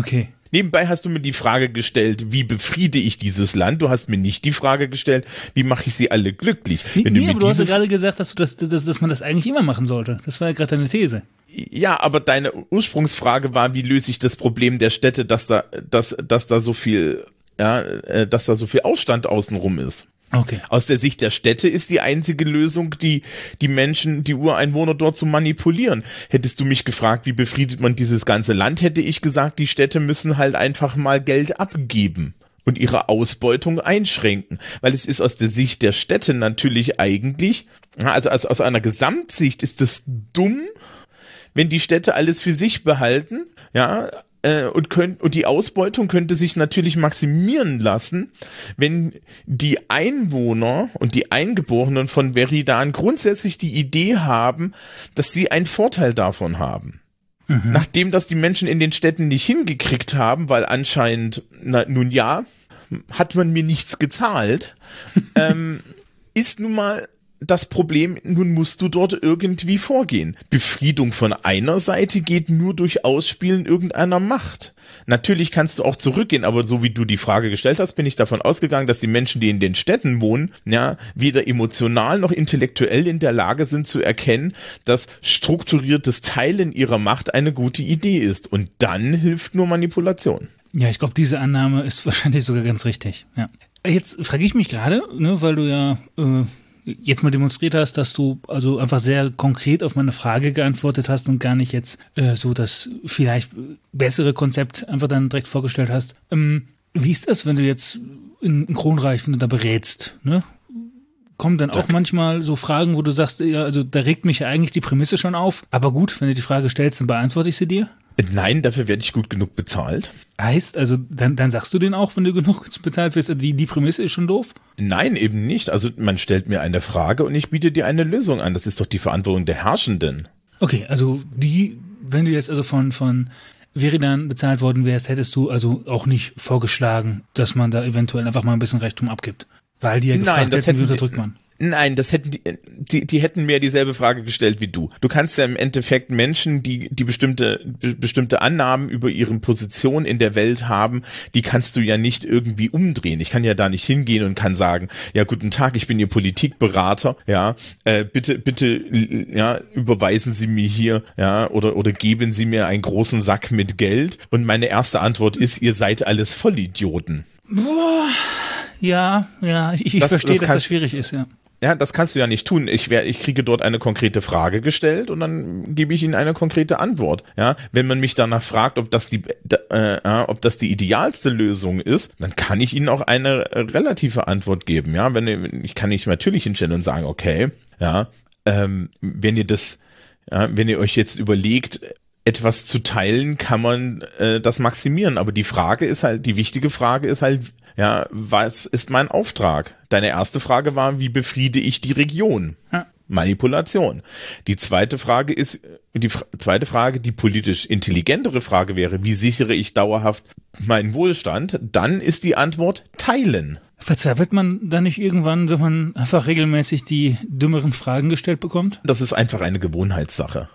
Nebenbei hast du mir die Frage gestellt, wie befriede ich dieses Land? Du hast mir nicht die Frage gestellt, wie mache ich sie alle glücklich? Wenn nee, du, aber du hast ja diese... gerade gesagt, dass, du das, dass, dass man das eigentlich immer machen sollte. Das war ja gerade deine These. Ja, aber deine Ursprungsfrage war, wie löse ich das Problem der Städte, dass da, dass, dass da so viel, ja, dass da so viel Aufstand außenrum ist. Okay. Aus der Sicht der Städte ist die einzige Lösung, die die Menschen, die Ureinwohner dort zu manipulieren. Hättest du mich gefragt, wie befriedet man dieses ganze Land, hätte ich gesagt, die Städte müssen halt einfach mal Geld abgeben und ihre Ausbeutung einschränken. Weil es ist aus der Sicht der Städte natürlich eigentlich, also aus, aus einer Gesamtsicht ist es dumm, wenn die Städte alles für sich behalten, ja, Und, könnt, und die Ausbeutung könnte sich natürlich maximieren lassen, wenn die Einwohner und die Eingeborenen von Veridan grundsätzlich die Idee haben, dass sie einen Vorteil davon haben. Mhm. Nachdem das die Menschen in den Städten nicht hingekriegt haben, weil anscheinend, na, nun ja, hat man mir nichts gezahlt, ähm, ist nun mal das Problem, nun musst du dort irgendwie vorgehen. Befriedung von einer Seite geht nur durch Ausspielen irgendeiner Macht. Natürlich kannst du auch zurückgehen, aber so wie du die Frage gestellt hast, bin ich davon ausgegangen, dass die Menschen, die in den Städten wohnen, ja, weder emotional noch intellektuell in der Lage sind zu erkennen, dass strukturiertes Teilen ihrer Macht eine gute Idee ist. Und dann hilft nur Manipulation. Ja, ich glaube, diese Annahme ist wahrscheinlich sogar ganz richtig. Ja. Jetzt frage ich mich gerade, ne, weil du ja äh, jetzt mal demonstriert hast, dass du also einfach sehr konkret auf meine Frage geantwortet hast und gar nicht jetzt äh, so das vielleicht bessere Konzept einfach dann direkt vorgestellt hast. Ähm, wie ist das, wenn du jetzt in, in Kronreich, wenn du da berätst, ne? Kommen dann auch Danke. manchmal so Fragen, wo du sagst, ja, also da regt mich ja eigentlich die Prämisse schon auf, aber gut, wenn du die Frage stellst, dann beantworte ich sie dir? Nein, dafür werde ich gut genug bezahlt. Heißt, also dann, dann sagst du den auch, wenn du genug bezahlt wirst, die, die Prämisse ist schon doof? Nein, eben nicht. Also man stellt mir eine Frage und ich biete dir eine Lösung an. Das ist doch die Verantwortung der Herrschenden. Okay, also die, wenn du jetzt also von, von Veridan bezahlt worden wärst, hättest du also auch nicht vorgeschlagen, dass man da eventuell einfach mal ein bisschen Reichtum abgibt. Weil die ja gefragt Nein, das hätten, wie hätten unterdrückt man. Nein, das hätten die, die, die hätten mir dieselbe Frage gestellt wie du. Du kannst ja im Endeffekt Menschen, die, die bestimmte, be, bestimmte Annahmen über ihre Position in der Welt haben, die kannst du ja nicht irgendwie umdrehen. Ich kann ja da nicht hingehen und kann sagen, ja, guten Tag, ich bin Ihr Politikberater, ja, äh, bitte, bitte, ja, überweisen Sie mir hier, ja, oder, oder geben Sie mir einen großen Sack mit Geld. Und meine erste Antwort ist, ihr seid alles Vollidioten. Boah. Ja, ja, ich, ich das, verstehe, das dass das schwierig ist, ja. Ja, das kannst du ja nicht tun. Ich wär, ich kriege dort eine konkrete Frage gestellt und dann gebe ich Ihnen eine konkrete Antwort. Ja, wenn man mich danach fragt, ob das die, äh, ob das die idealste Lösung ist, dann kann ich Ihnen auch eine relative Antwort geben. Ja, wenn ich kann mich natürlich hinstellen und sagen, okay, ja, ähm, wenn ihr das, ja, wenn ihr euch jetzt überlegt, etwas zu teilen, kann man äh, das maximieren. Aber die Frage ist halt, die wichtige Frage ist halt, ja, was ist mein Auftrag? Deine erste Frage war, wie befriede ich die Region? Ja. Manipulation. Die zweite Frage ist, die f- zweite Frage, die politisch intelligentere Frage wäre, wie sichere ich dauerhaft meinen Wohlstand? Dann ist die Antwort teilen. Verzweifelt man da nicht irgendwann, wenn man einfach regelmäßig die dümmeren Fragen gestellt bekommt? Das ist einfach eine Gewohnheitssache.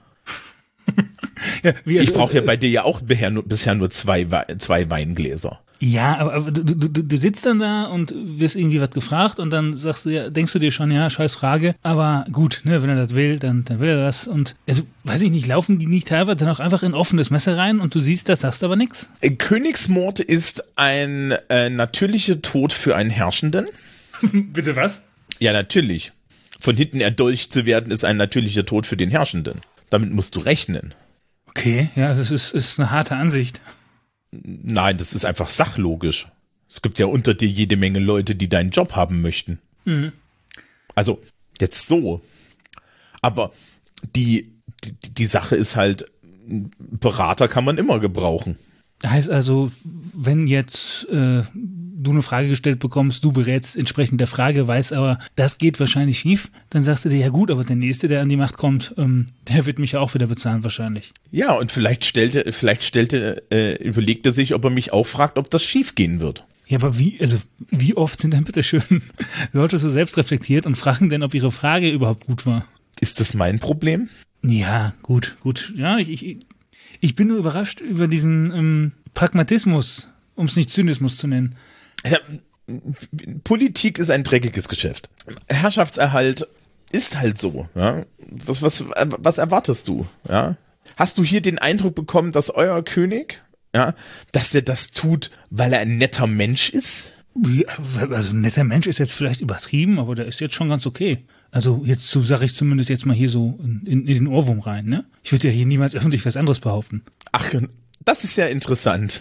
Ja, wie, ich brauche ja bei dir ja auch bisher nur, bisher nur zwei, zwei Weingläser. Ja, aber, aber du, du, du sitzt dann da und wirst irgendwie was gefragt und dann sagst du ja, denkst du dir schon, ja, scheiß Frage, aber gut, ne, wenn er das will, dann, dann will er das und also, weiß ich nicht, laufen die nicht teilweise dann auch einfach in offenes Messer rein und du siehst das, sagst aber nichts? Königsmord ist ein äh, natürlicher Tod für einen Herrschenden. Bitte was? Ja, natürlich. Von hinten erdolcht zu werden ist ein natürlicher Tod für den Herrschenden. Damit musst du rechnen. Okay, ja, das ist, ist eine harte Ansicht. Nein, das ist einfach sachlogisch. Es gibt ja unter dir jede Menge Leute, die deinen Job haben möchten. Mhm. Also, jetzt so. Aber die, die, die Sache ist halt, Berater kann man immer gebrauchen. Heißt also, wenn jetzt äh, du eine Frage gestellt bekommst, du berätst entsprechend der Frage, weißt aber, das geht wahrscheinlich schief, dann sagst du dir, ja gut, aber der Nächste, der an die Macht kommt, ähm, der wird mich ja auch wieder bezahlen wahrscheinlich. Ja, und vielleicht stellte, vielleicht stellte, äh, überlegte sich, ob er mich auch fragt, ob das schief gehen wird. Ja, aber wie, also wie oft sind denn bitte schön Leute so selbst reflektiert und fragen denn, ob ihre Frage überhaupt gut war? Ist das mein Problem? Ja, gut, gut. Ja, ich, ich, ich bin nur überrascht über diesen, ähm, Pragmatismus, um es nicht Zynismus zu nennen. Ja, Politik ist ein dreckiges Geschäft. Herrschaftserhalt ist halt so. Ja? Was, was, was erwartest du? Ja? Hast du hier den Eindruck bekommen, dass euer König, ja, dass der das tut, weil er ein netter Mensch ist? Ja, also ein netter Mensch ist jetzt vielleicht übertrieben, aber der ist jetzt schon ganz okay. Also jetzt so sage ich zumindest jetzt mal hier so in, in, in den Ohrwurm rein, ne? Ich würde ja hier niemals öffentlich was anderes behaupten. Ach, das ist ja interessant.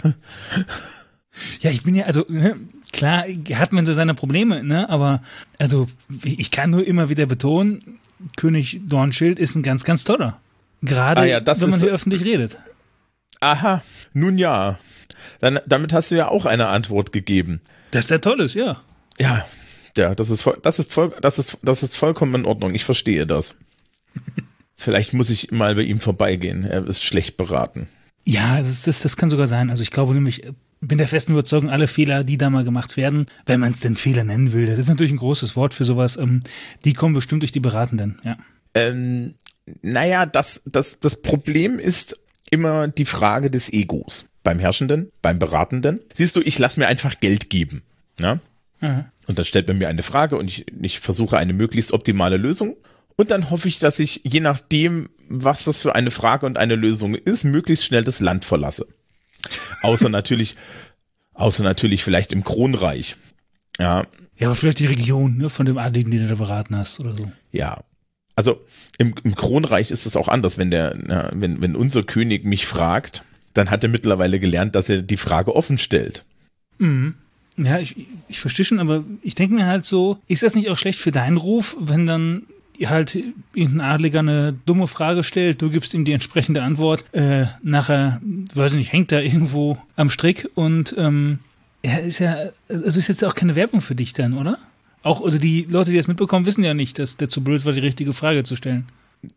Ja, ich bin ja, also ne, klar hat man so seine Probleme, ne? Aber also ich kann nur immer wieder betonen, König Dornschild ist ein ganz, ganz toller. Gerade ah ja, wenn man ist, hier öffentlich redet. Aha, nun ja. Dann, damit hast du ja auch eine Antwort gegeben. Dass der toll ist, ja. Ja, ja, das ist voll, das ist voll, das ist, das ist vollkommen in Ordnung. Ich verstehe das. Vielleicht muss ich mal bei ihm vorbeigehen. Er ist schlecht beraten. Ja, das, das, das kann sogar sein. Also ich glaube nämlich, bin der festen Überzeugung, alle Fehler, die da mal gemacht werden, wenn man es denn Fehler nennen will, das ist natürlich ein großes Wort für sowas, ähm, die kommen bestimmt durch die Beratenden, ja. Ähm, naja, das, das, das Problem ist immer die Frage des Egos. Beim Herrschenden, beim Beratenden. Siehst du, ich lasse mir einfach Geld geben. Ja? Mhm. Und dann stellt man mir eine Frage und ich, ich versuche eine möglichst optimale Lösung. Und dann hoffe ich, dass ich, je nachdem, was das für eine Frage und eine Lösung ist, möglichst schnell das Land verlasse. Außer natürlich, außer natürlich vielleicht im Kronreich. Ja. Ja, aber vielleicht die Region, ne, von dem Adligen, den du da beraten hast oder so. Ja. Also im, im Kronreich ist es auch anders, wenn der, ja, wenn, wenn unser König mich fragt, dann hat er mittlerweile gelernt, dass er die Frage offen stellt. Mhm. Ja, ich, ich verstehe schon, aber ich denke mir halt so, ist das nicht auch schlecht für deinen Ruf, wenn dann halt irgendein Adliger eine dumme Frage stellt, du gibst ihm die entsprechende Antwort, äh, nachher, weiß ich nicht, hängt da irgendwo am Strick und ähm, ja, ist ja, also ist jetzt auch keine Werbung für dich dann, oder? Auch, also die Leute, die das mitbekommen, wissen ja nicht, dass der zu blöd war, die richtige Frage zu stellen.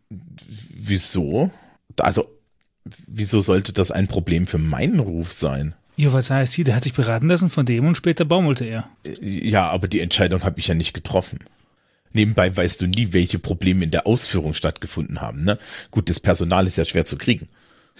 Wieso? Also, wieso sollte das ein Problem für meinen Ruf sein? Ja, was heißt hier, der hat sich beraten lassen von dem und später baumelte er. Ja, aber die Entscheidung habe ich ja nicht getroffen. Nebenbei weißt du nie, welche Probleme in der Ausführung stattgefunden haben, ne? Gut, das Personal ist ja schwer zu kriegen.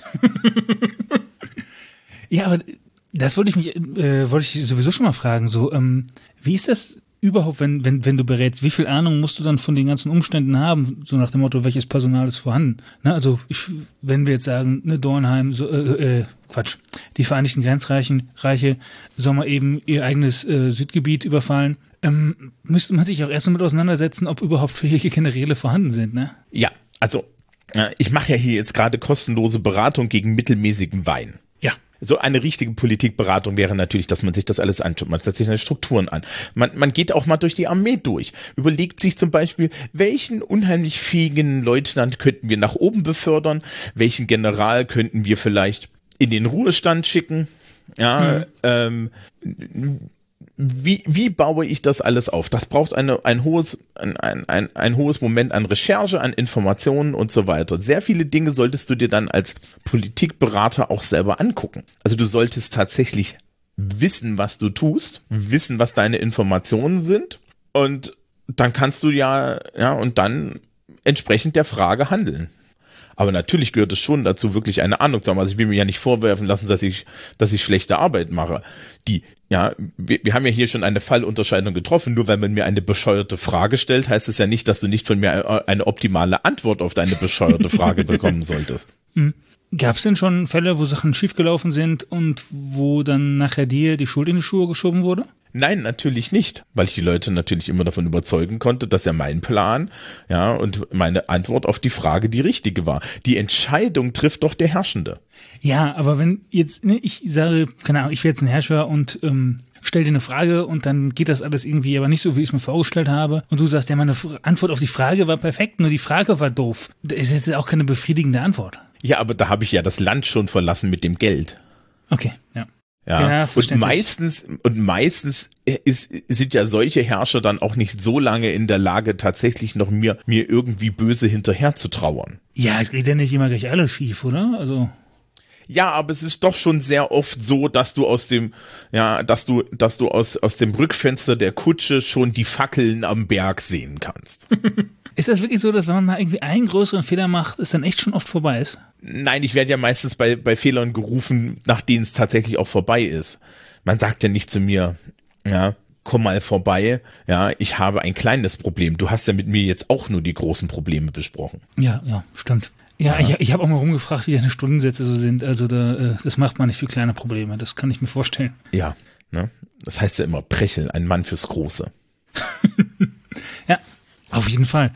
Ja, aber das wollte ich mich, äh, wollte ich sowieso schon mal fragen, so, ähm, wie ist das überhaupt, wenn, wenn, wenn du berätst, wie viel Ahnung musst du dann von den ganzen Umständen haben, so nach dem Motto, welches Personal ist vorhanden? Ne, also, ich, wenn wir jetzt sagen, ne, Dornheim, so, äh, äh, Quatsch, die Vereinigten Grenzreichen, Reiche, soll mal eben ihr eigenes äh, Südgebiet überfallen, ähm, müsste man sich auch erstmal mit auseinandersetzen, ob überhaupt fähige Generäle vorhanden sind, ne? Ja, also, äh, ich mache ja hier jetzt gerade kostenlose Beratung gegen mittelmäßigen Wein. Ja. So eine richtige Politikberatung wäre natürlich, dass man sich das alles anschaut. Man setzt sich eine Strukturen an. Man, man geht auch mal durch die Armee durch. Überlegt sich zum Beispiel, welchen unheimlich fähigen Leutnant könnten wir nach oben befördern? Welchen General könnten wir vielleicht in den Ruhestand schicken? Ja, hm. ähm, wie, wie baue ich das alles auf? Das braucht eine, ein hohes, ein, ein, ein, ein hohes Moment an Recherche, an Informationen und so weiter. Sehr viele Dinge solltest du dir dann als Politikberater auch selber angucken. Also du solltest tatsächlich wissen, was du tust, wissen, was deine Informationen sind und dann kannst du ja, ja, und dann entsprechend der Frage handeln. Aber natürlich gehört es schon dazu, wirklich eine Ahnung zu haben. Also ich will mir ja nicht vorwerfen lassen, dass ich, dass ich schlechte Arbeit mache. Die, ja, wir, wir haben ja hier schon eine Fallunterscheidung getroffen. Nur wenn man mir eine bescheuerte Frage stellt, heißt es ja nicht, dass du nicht von mir eine optimale Antwort auf deine bescheuerte Frage bekommen solltest. Mhm. Gab es denn schon Fälle, wo Sachen schiefgelaufen sind und wo dann nachher dir die Schuld in die Schuhe geschoben wurde? Nein, natürlich nicht, weil ich die Leute natürlich immer davon überzeugen konnte, dass ja mein Plan, ja, und meine Antwort auf die Frage die richtige war. Die Entscheidung trifft doch der Herrschende. Ja, aber wenn jetzt, ne, ich sage, keine Ahnung, ich wäre jetzt ein Herrscher und ähm, stell dir eine Frage und dann geht das alles irgendwie aber nicht so, wie ich es mir vorgestellt habe und du sagst, ja, meine Antwort auf die Frage war perfekt, nur die Frage war doof. Das ist jetzt auch keine befriedigende Antwort. Ja, aber da habe ich ja das Land schon verlassen mit dem Geld. Okay, ja. Ja, ja, und meistens, und meistens ist, sind ja solche Herrscher dann auch nicht so lange in der Lage, tatsächlich noch mir, mir irgendwie böse hinterher zu trauern. Ja, es geht ja nicht immer gleich alles schief, oder? Also. Ja, aber es ist doch schon sehr oft so, dass du aus dem, ja, dass du, dass du aus, aus dem Rückfenster der Kutsche schon die Fackeln am Berg sehen kannst. Ist das wirklich so, dass wenn man mal irgendwie einen größeren Fehler macht, es dann echt schon oft vorbei ist? Nein, ich werde ja meistens bei, bei Fehlern gerufen, nach denen es tatsächlich auch vorbei ist. Man sagt ja nicht zu mir, ja, komm mal vorbei, ja, ich habe ein kleines Problem. Du hast ja mit mir jetzt auch nur die großen Probleme besprochen. Ja, ja, stimmt. Ja, ja. ich, ich habe auch mal rumgefragt, wie deine Stundensätze so sind. Also da, äh, das macht man nicht für kleine Probleme, das kann ich mir vorstellen. Ja, ne? Das heißt ja immer Prechel, ein Mann fürs Große. Ja, auf jeden Fall.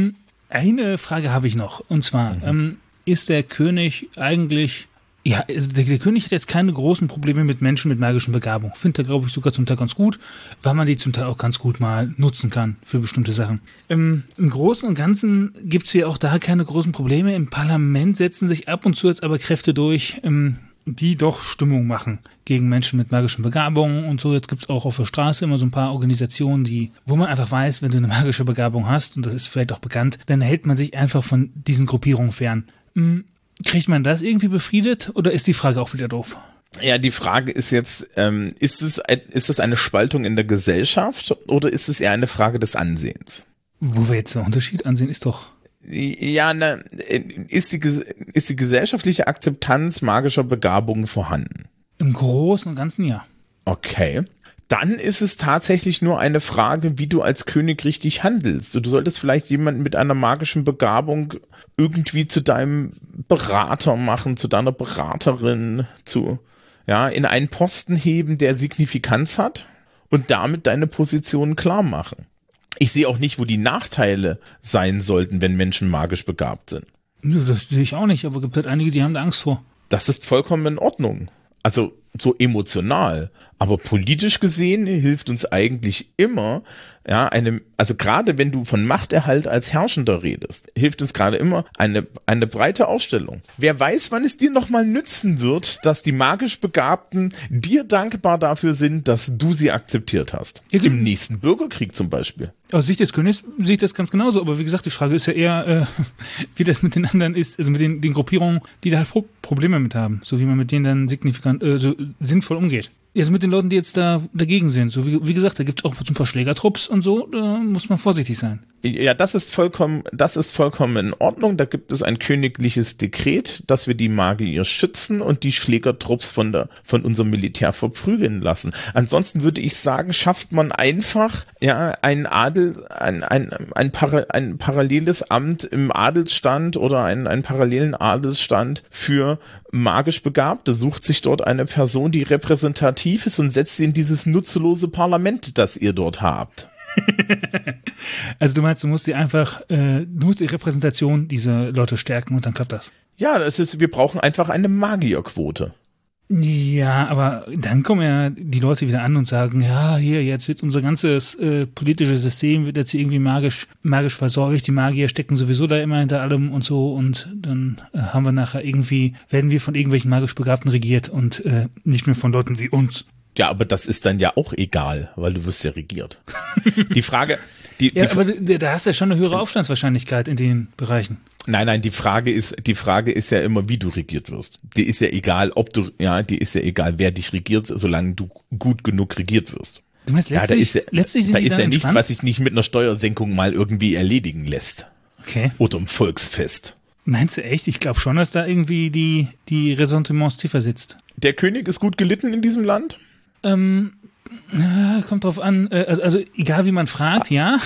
Eine Frage habe ich noch, und zwar, mhm. ähm, ist der König eigentlich, ja, der, der König hat jetzt keine großen Probleme mit Menschen mit magischen Begabung. Findet er, glaube ich, sogar zum Teil ganz gut, weil man die zum Teil auch ganz gut mal nutzen kann für bestimmte Sachen. Ähm, Im Großen und Ganzen gibt es hier auch da keine großen Probleme. Im Parlament setzen sich ab und zu jetzt aber Kräfte durch, ähm, die doch Stimmung machen gegen Menschen mit magischen Begabungen und so. Jetzt gibt's auch auf der Straße immer so ein paar Organisationen, die, wo man einfach weiß, wenn du eine magische Begabung hast, und das ist vielleicht auch bekannt, dann hält man sich einfach von diesen Gruppierungen fern. Hm, kriegt man das irgendwie befriedet oder ist die Frage auch wieder doof? Ja, die Frage ist jetzt, ähm, ist es, ist es eine Spaltung in der Gesellschaft oder ist es eher eine Frage des Ansehens? Wo wir jetzt einen Unterschied ansehen, ist doch... Ja, na, ist die, ist die gesellschaftliche Akzeptanz magischer Begabungen vorhanden? Im Großen und Ganzen ja. Okay. Dann ist es tatsächlich nur eine Frage, wie du als König richtig handelst. Du solltest vielleicht jemanden mit einer magischen Begabung irgendwie zu deinem Berater machen, zu deiner Beraterin, zu, ja, in einen Posten heben, der Signifikanz hat und damit deine Position klar machen. Ich sehe auch nicht, wo die Nachteile sein sollten, wenn Menschen magisch begabt sind. Ja, das sehe ich auch nicht, aber es gibt halt einige, die haben da Angst vor. Das ist vollkommen in Ordnung. Also so emotional. Aber politisch gesehen hilft uns eigentlich immer, ja, eine, also gerade wenn du von Machterhalt als Herrschender redest, hilft es gerade immer eine, eine breite Aufstellung. Wer weiß, wann es dir nochmal nützen wird, dass die magisch Begabten dir dankbar dafür sind, dass du sie akzeptiert hast. Ja, im nächsten Bürgerkrieg zum Beispiel. Aus Sicht des Königs sehe ich das ganz genauso, aber wie gesagt, die Frage ist ja eher, äh, wie das mit den anderen ist, also mit den, den Gruppierungen, die da halt Pro- Probleme mit haben, so wie man mit denen dann signifikant, äh, so sinnvoll umgeht. Also mit den Leuten, die jetzt da dagegen sind. So wie, wie gesagt, da gibt es auch so ein paar Schlägertrupps und so, da muss man vorsichtig sein. Ja, das ist vollkommen, das ist vollkommen in Ordnung. Da gibt es ein königliches Dekret, dass wir die Magier schützen und die Schlägertrupps von der, von unserem Militär verprügeln lassen. Ansonsten würde ich sagen, schafft man einfach, ja, einen Adel, ein, ein, ein, Para, ein paralleles Amt im Adelsstand oder einen, einen parallelen Adelsstand für magisch Begabte, sucht sich dort eine Person, die repräsentativ ist und setzt sie in dieses nutzlose Parlament, das ihr dort habt. Also du meinst, du musst die einfach, äh, du musst die Repräsentation dieser Leute stärken und dann klappt das? Ja, das ist, wir brauchen einfach eine Magierquote. Ja, aber dann kommen ja die Leute wieder an und sagen, ja, hier, jetzt wird unser ganzes äh, politisches System wird jetzt hier irgendwie magisch, magisch versorgt, die Magier stecken sowieso da immer hinter allem und so und dann äh, haben wir nachher irgendwie, werden wir von irgendwelchen magisch Begabten regiert und äh, nicht mehr von Leuten wie uns. Ja, aber das ist dann ja auch egal, weil du wirst ja regiert. Die Frage, die, ja, die aber da, da hast du ja schon eine höhere Aufstandswahrscheinlichkeit in den Bereichen. Nein, nein, die Frage ist, die Frage ist ja immer, wie du regiert wirst. Die ist ja egal, ob du, ja, die ist ja egal, wer dich regiert, solange du gut genug regiert wirst. Du meinst, letztlich, ja, da ist ja, letztlich sind da die ist da ja nichts, entspannt? was sich nicht mit einer Steuersenkung mal irgendwie erledigen lässt. Okay. Oder im Volksfest. Meinst du echt? Ich glaube schon, dass da irgendwie die, die Ressentiments tiefer sitzt. Der König ist gut gelitten in diesem Land? Ähm, äh, kommt drauf an, äh, also, also egal wie man fragt, ja.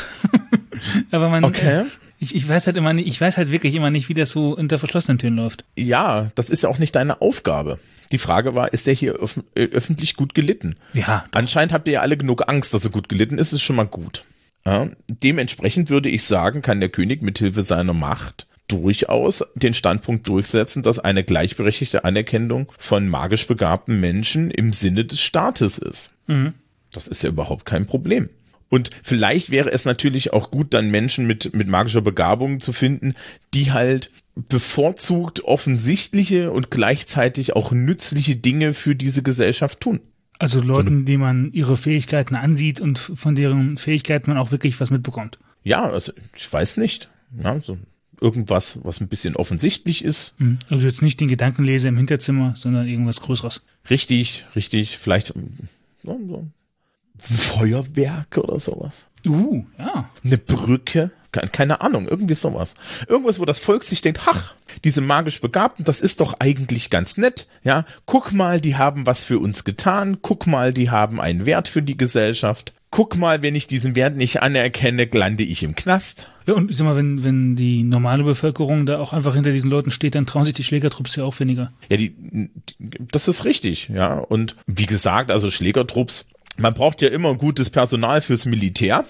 Aber man, okay. äh, ich, ich weiß halt immer nicht, ich weiß halt wirklich immer nicht, wie das so hinter verschlossenen Türen läuft. Ja, das ist ja auch nicht deine Aufgabe. Die Frage war, ist der hier öf- öffentlich gut gelitten? Ja. Doch. Anscheinend habt ihr ja alle genug Angst, dass er gut gelitten ist, ist schon mal gut. Ja, dementsprechend würde ich sagen, kann der König mithilfe seiner Macht durchaus den Standpunkt durchsetzen, dass eine gleichberechtigte Anerkennung von magisch begabten Menschen im Sinne des Staates ist. Mhm. Das ist ja überhaupt kein Problem. Und vielleicht wäre es natürlich auch gut, dann Menschen mit, mit magischer Begabung zu finden, die halt bevorzugt offensichtliche und gleichzeitig auch nützliche Dinge für diese Gesellschaft tun. Also Leuten, die man ihre Fähigkeiten ansieht und von deren Fähigkeiten man auch wirklich was mitbekommt. Ja, also ich weiß nicht. Ja, so irgendwas, was ein bisschen offensichtlich ist. Also jetzt nicht den Gedankenleser im Hinterzimmer, sondern irgendwas Größeres. Richtig, richtig, vielleicht so, so ein Feuerwerk oder sowas. Uh, ja. Eine Brücke, Keine Ahnung, irgendwie sowas. Irgendwas, wo das Volk sich denkt, ach, diese magisch Begabten, das ist doch eigentlich ganz nett. Ja, guck mal, die haben was für uns getan. Guck mal, die haben einen Wert für die Gesellschaft. Guck mal, wenn ich diesen Wert nicht anerkenne, lande ich im Knast. Ja, und ich sag mal, wenn, wenn die normale Bevölkerung da auch einfach hinter diesen Leuten steht, dann trauen sich die Schlägertrupps ja auch weniger. Ja, die, das ist richtig, ja. Und wie gesagt, also Schlägertrupps, man braucht ja immer gutes Personal fürs Militär.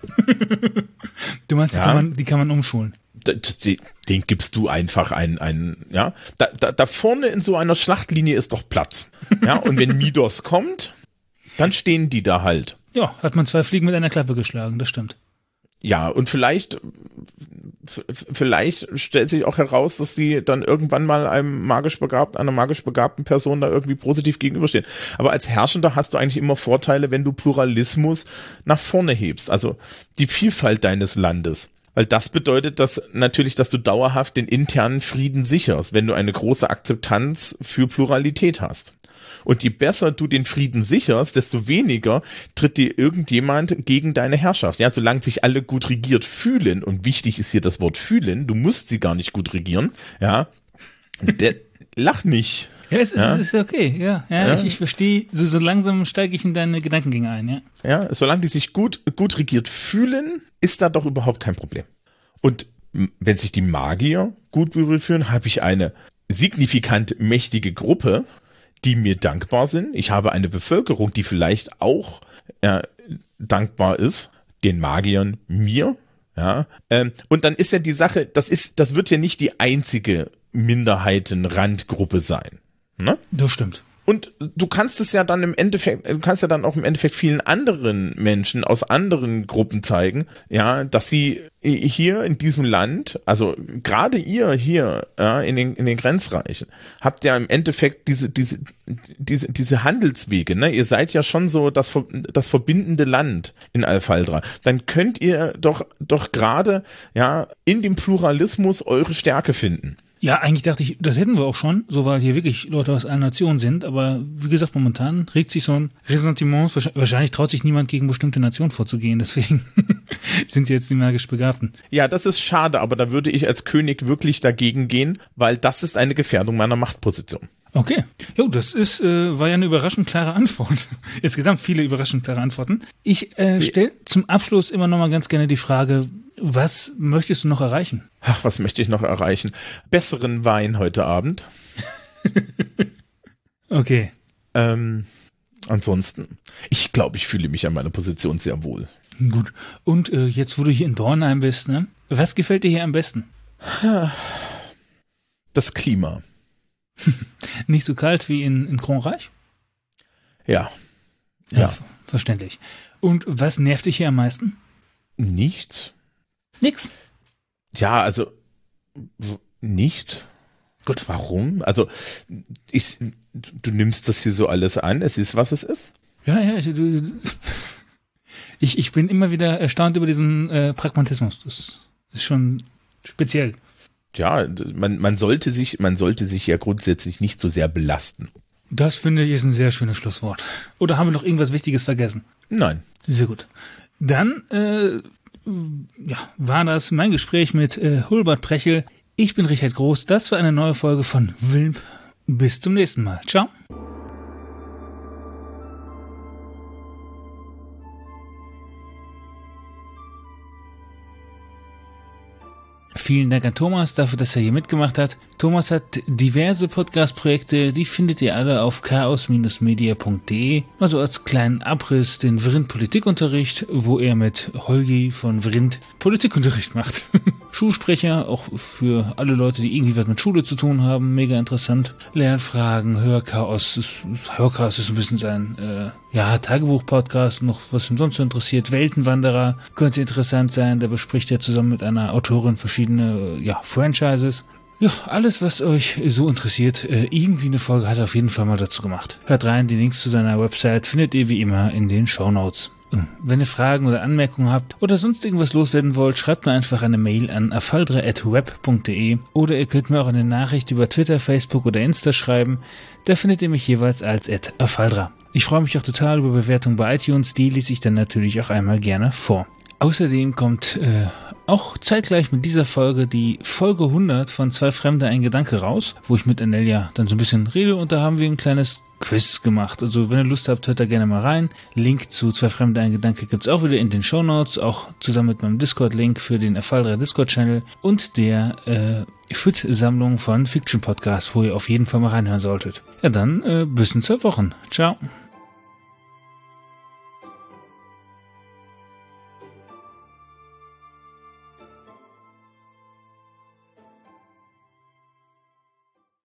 Du meinst, ja. die, kann man, die kann man umschulen? Den, den gibst du einfach ein, ein ja. Da, da, da vorne in so einer Schlachtlinie ist doch Platz. Ja, und wenn Midos kommt, dann stehen die da halt. Ja, hat man zwei Fliegen mit einer Klappe geschlagen, das stimmt. Ja, und vielleicht, vielleicht stellt sich auch heraus, dass die dann irgendwann mal einem magisch begabten, einer magisch begabten Person da irgendwie positiv gegenüberstehen. Aber als Herrschender hast du eigentlich immer Vorteile, wenn du Pluralismus nach vorne hebst. Also die Vielfalt deines Landes. Weil das bedeutet, dass natürlich, dass du dauerhaft den internen Frieden sicherst, wenn du eine große Akzeptanz für Pluralität hast. Und je besser du den Frieden sicherst, desto weniger tritt dir irgendjemand gegen deine Herrschaft. Ja, solange sich alle gut regiert fühlen, und wichtig ist hier das Wort fühlen, du musst sie gar nicht gut regieren, ja, der, lach nicht. Ja, es ist, ja? es ist okay, ja. ja, ja. Ich, ich verstehe, so, so langsam steige ich in deine Gedankengänge ein, ja. Ja, solange die sich gut, gut regiert fühlen, ist da doch überhaupt kein Problem. Und wenn sich die Magier gut fühlen, habe ich eine signifikant mächtige Gruppe, die mir dankbar sind. Ich habe eine Bevölkerung, die vielleicht auch äh, dankbar ist, den Magiern, mir. Ja, ähm, und dann ist ja die Sache, das ist, das wird ja nicht die einzige Minderheitenrandgruppe sein. Ne? Das stimmt. Und du kannst es ja dann im Endeffekt, du kannst ja dann auch im Endeffekt vielen anderen Menschen aus anderen Gruppen zeigen, ja, dass sie hier in diesem Land, also gerade ihr hier, ja, in den, in den Grenzreichen, habt ja im Endeffekt diese, diese, diese, diese Handelswege, ne? Ihr seid ja schon so das, das verbindende Land in Alfaldra. Dann könnt ihr doch, doch gerade, ja, in dem Pluralismus eure Stärke finden. Ja, eigentlich dachte ich, das hätten wir auch schon, so weil hier wirklich Leute aus allen Nationen sind, aber wie gesagt, momentan regt sich so ein Ressentiment, wahrscheinlich traut sich niemand gegen bestimmte Nationen vorzugehen, deswegen sind sie jetzt die magisch Begabten. Ja, das ist schade, aber da würde ich als König wirklich dagegen gehen, weil das ist eine Gefährdung meiner Machtposition. Okay, jo, das ist, äh, war ja eine überraschend klare Antwort. Insgesamt viele überraschend klare Antworten. Ich äh, stelle zum Abschluss immer noch mal ganz gerne die Frage, was möchtest du noch erreichen? Ach, was möchte ich noch erreichen? Besseren Wein heute Abend. Okay. Ähm, ansonsten, ich glaube, ich fühle mich an meiner Position sehr wohl. Gut. Und äh, jetzt, wo du hier in Dornheim bist, ne? Was gefällt dir hier am besten? Das Klima. Nicht so kalt wie in, in Kronreich? Ja. Ja, Ja. verständlich. Und was nervt dich hier am meisten? Nichts. Nix. Ja, also w- nichts. Gut. Warum? Also ich, du nimmst das hier so alles an. Es ist, was es ist. Ja, ja, ich, du, ich, ich bin immer wieder erstaunt über diesen äh, Pragmatismus. Das ist schon speziell. Ja, man, man sollte sich, man sollte sich ja grundsätzlich nicht so sehr belasten. Das finde ich ist ein sehr schönes Schlusswort. Oder haben wir noch irgendwas Wichtiges vergessen? Nein. Sehr gut. Dann äh, ja, war das mein Gespräch mit äh, Hulbert Prechel. Ich bin Richard Groß. Das war eine neue Folge von Wilm. Bis zum nächsten Mal. Ciao. Vielen Dank an Thomas dafür, dass er hier mitgemacht hat. Thomas hat diverse Podcast-Projekte, die findet ihr alle auf chaos media punkt de. Also als kleinen Abriss den Vrind Politikunterricht, wo er mit Holgi von Vrind Politikunterricht macht. Schulsprecher, auch für alle Leute, die irgendwie was mit Schule zu tun haben, mega interessant. Lernfragen, Hörchaos, Hörchaos ist ein bisschen sein äh, ja, Tagebuch-Podcast, noch was ihm sonst so interessiert. Weltenwanderer könnte interessant sein, da bespricht er zusammen mit einer Autorin verschiedene ja, Franchises. Ja, alles, was euch so interessiert, äh, irgendwie eine Folge hat er auf jeden Fall mal dazu gemacht. Hört rein, die Links zu seiner Website findet ihr wie immer in den Shownotes. Wenn ihr Fragen oder Anmerkungen habt oder sonst irgendwas loswerden wollt, schreibt mir einfach eine Mail an afaldra at web punkt de oder ihr könnt mir auch eine Nachricht über Twitter, Facebook oder Insta schreiben. Da findet ihr mich jeweils als at afaldra. Ich freue mich auch total über Bewertungen bei iTunes, die lese ich dann natürlich auch einmal gerne vor. Außerdem kommt äh, auch zeitgleich mit dieser Folge die Folge hundert von Zwei Fremde, ein Gedanke raus, wo ich mit Anelia dann so ein bisschen rede und da haben wir ein kleines Quiz gemacht. Also wenn ihr Lust habt, hört da gerne mal rein. Link zu Zwei Fremde, ein Gedanke gibt's auch wieder in den Shownotes, auch zusammen mit meinem Discord-Link für den F drei Discord-Channel und der äh, F I T-Sammlung von Fiction Podcast, wo ihr auf jeden Fall mal reinhören solltet. Ja dann, äh, bis in zwei Wochen. Ciao.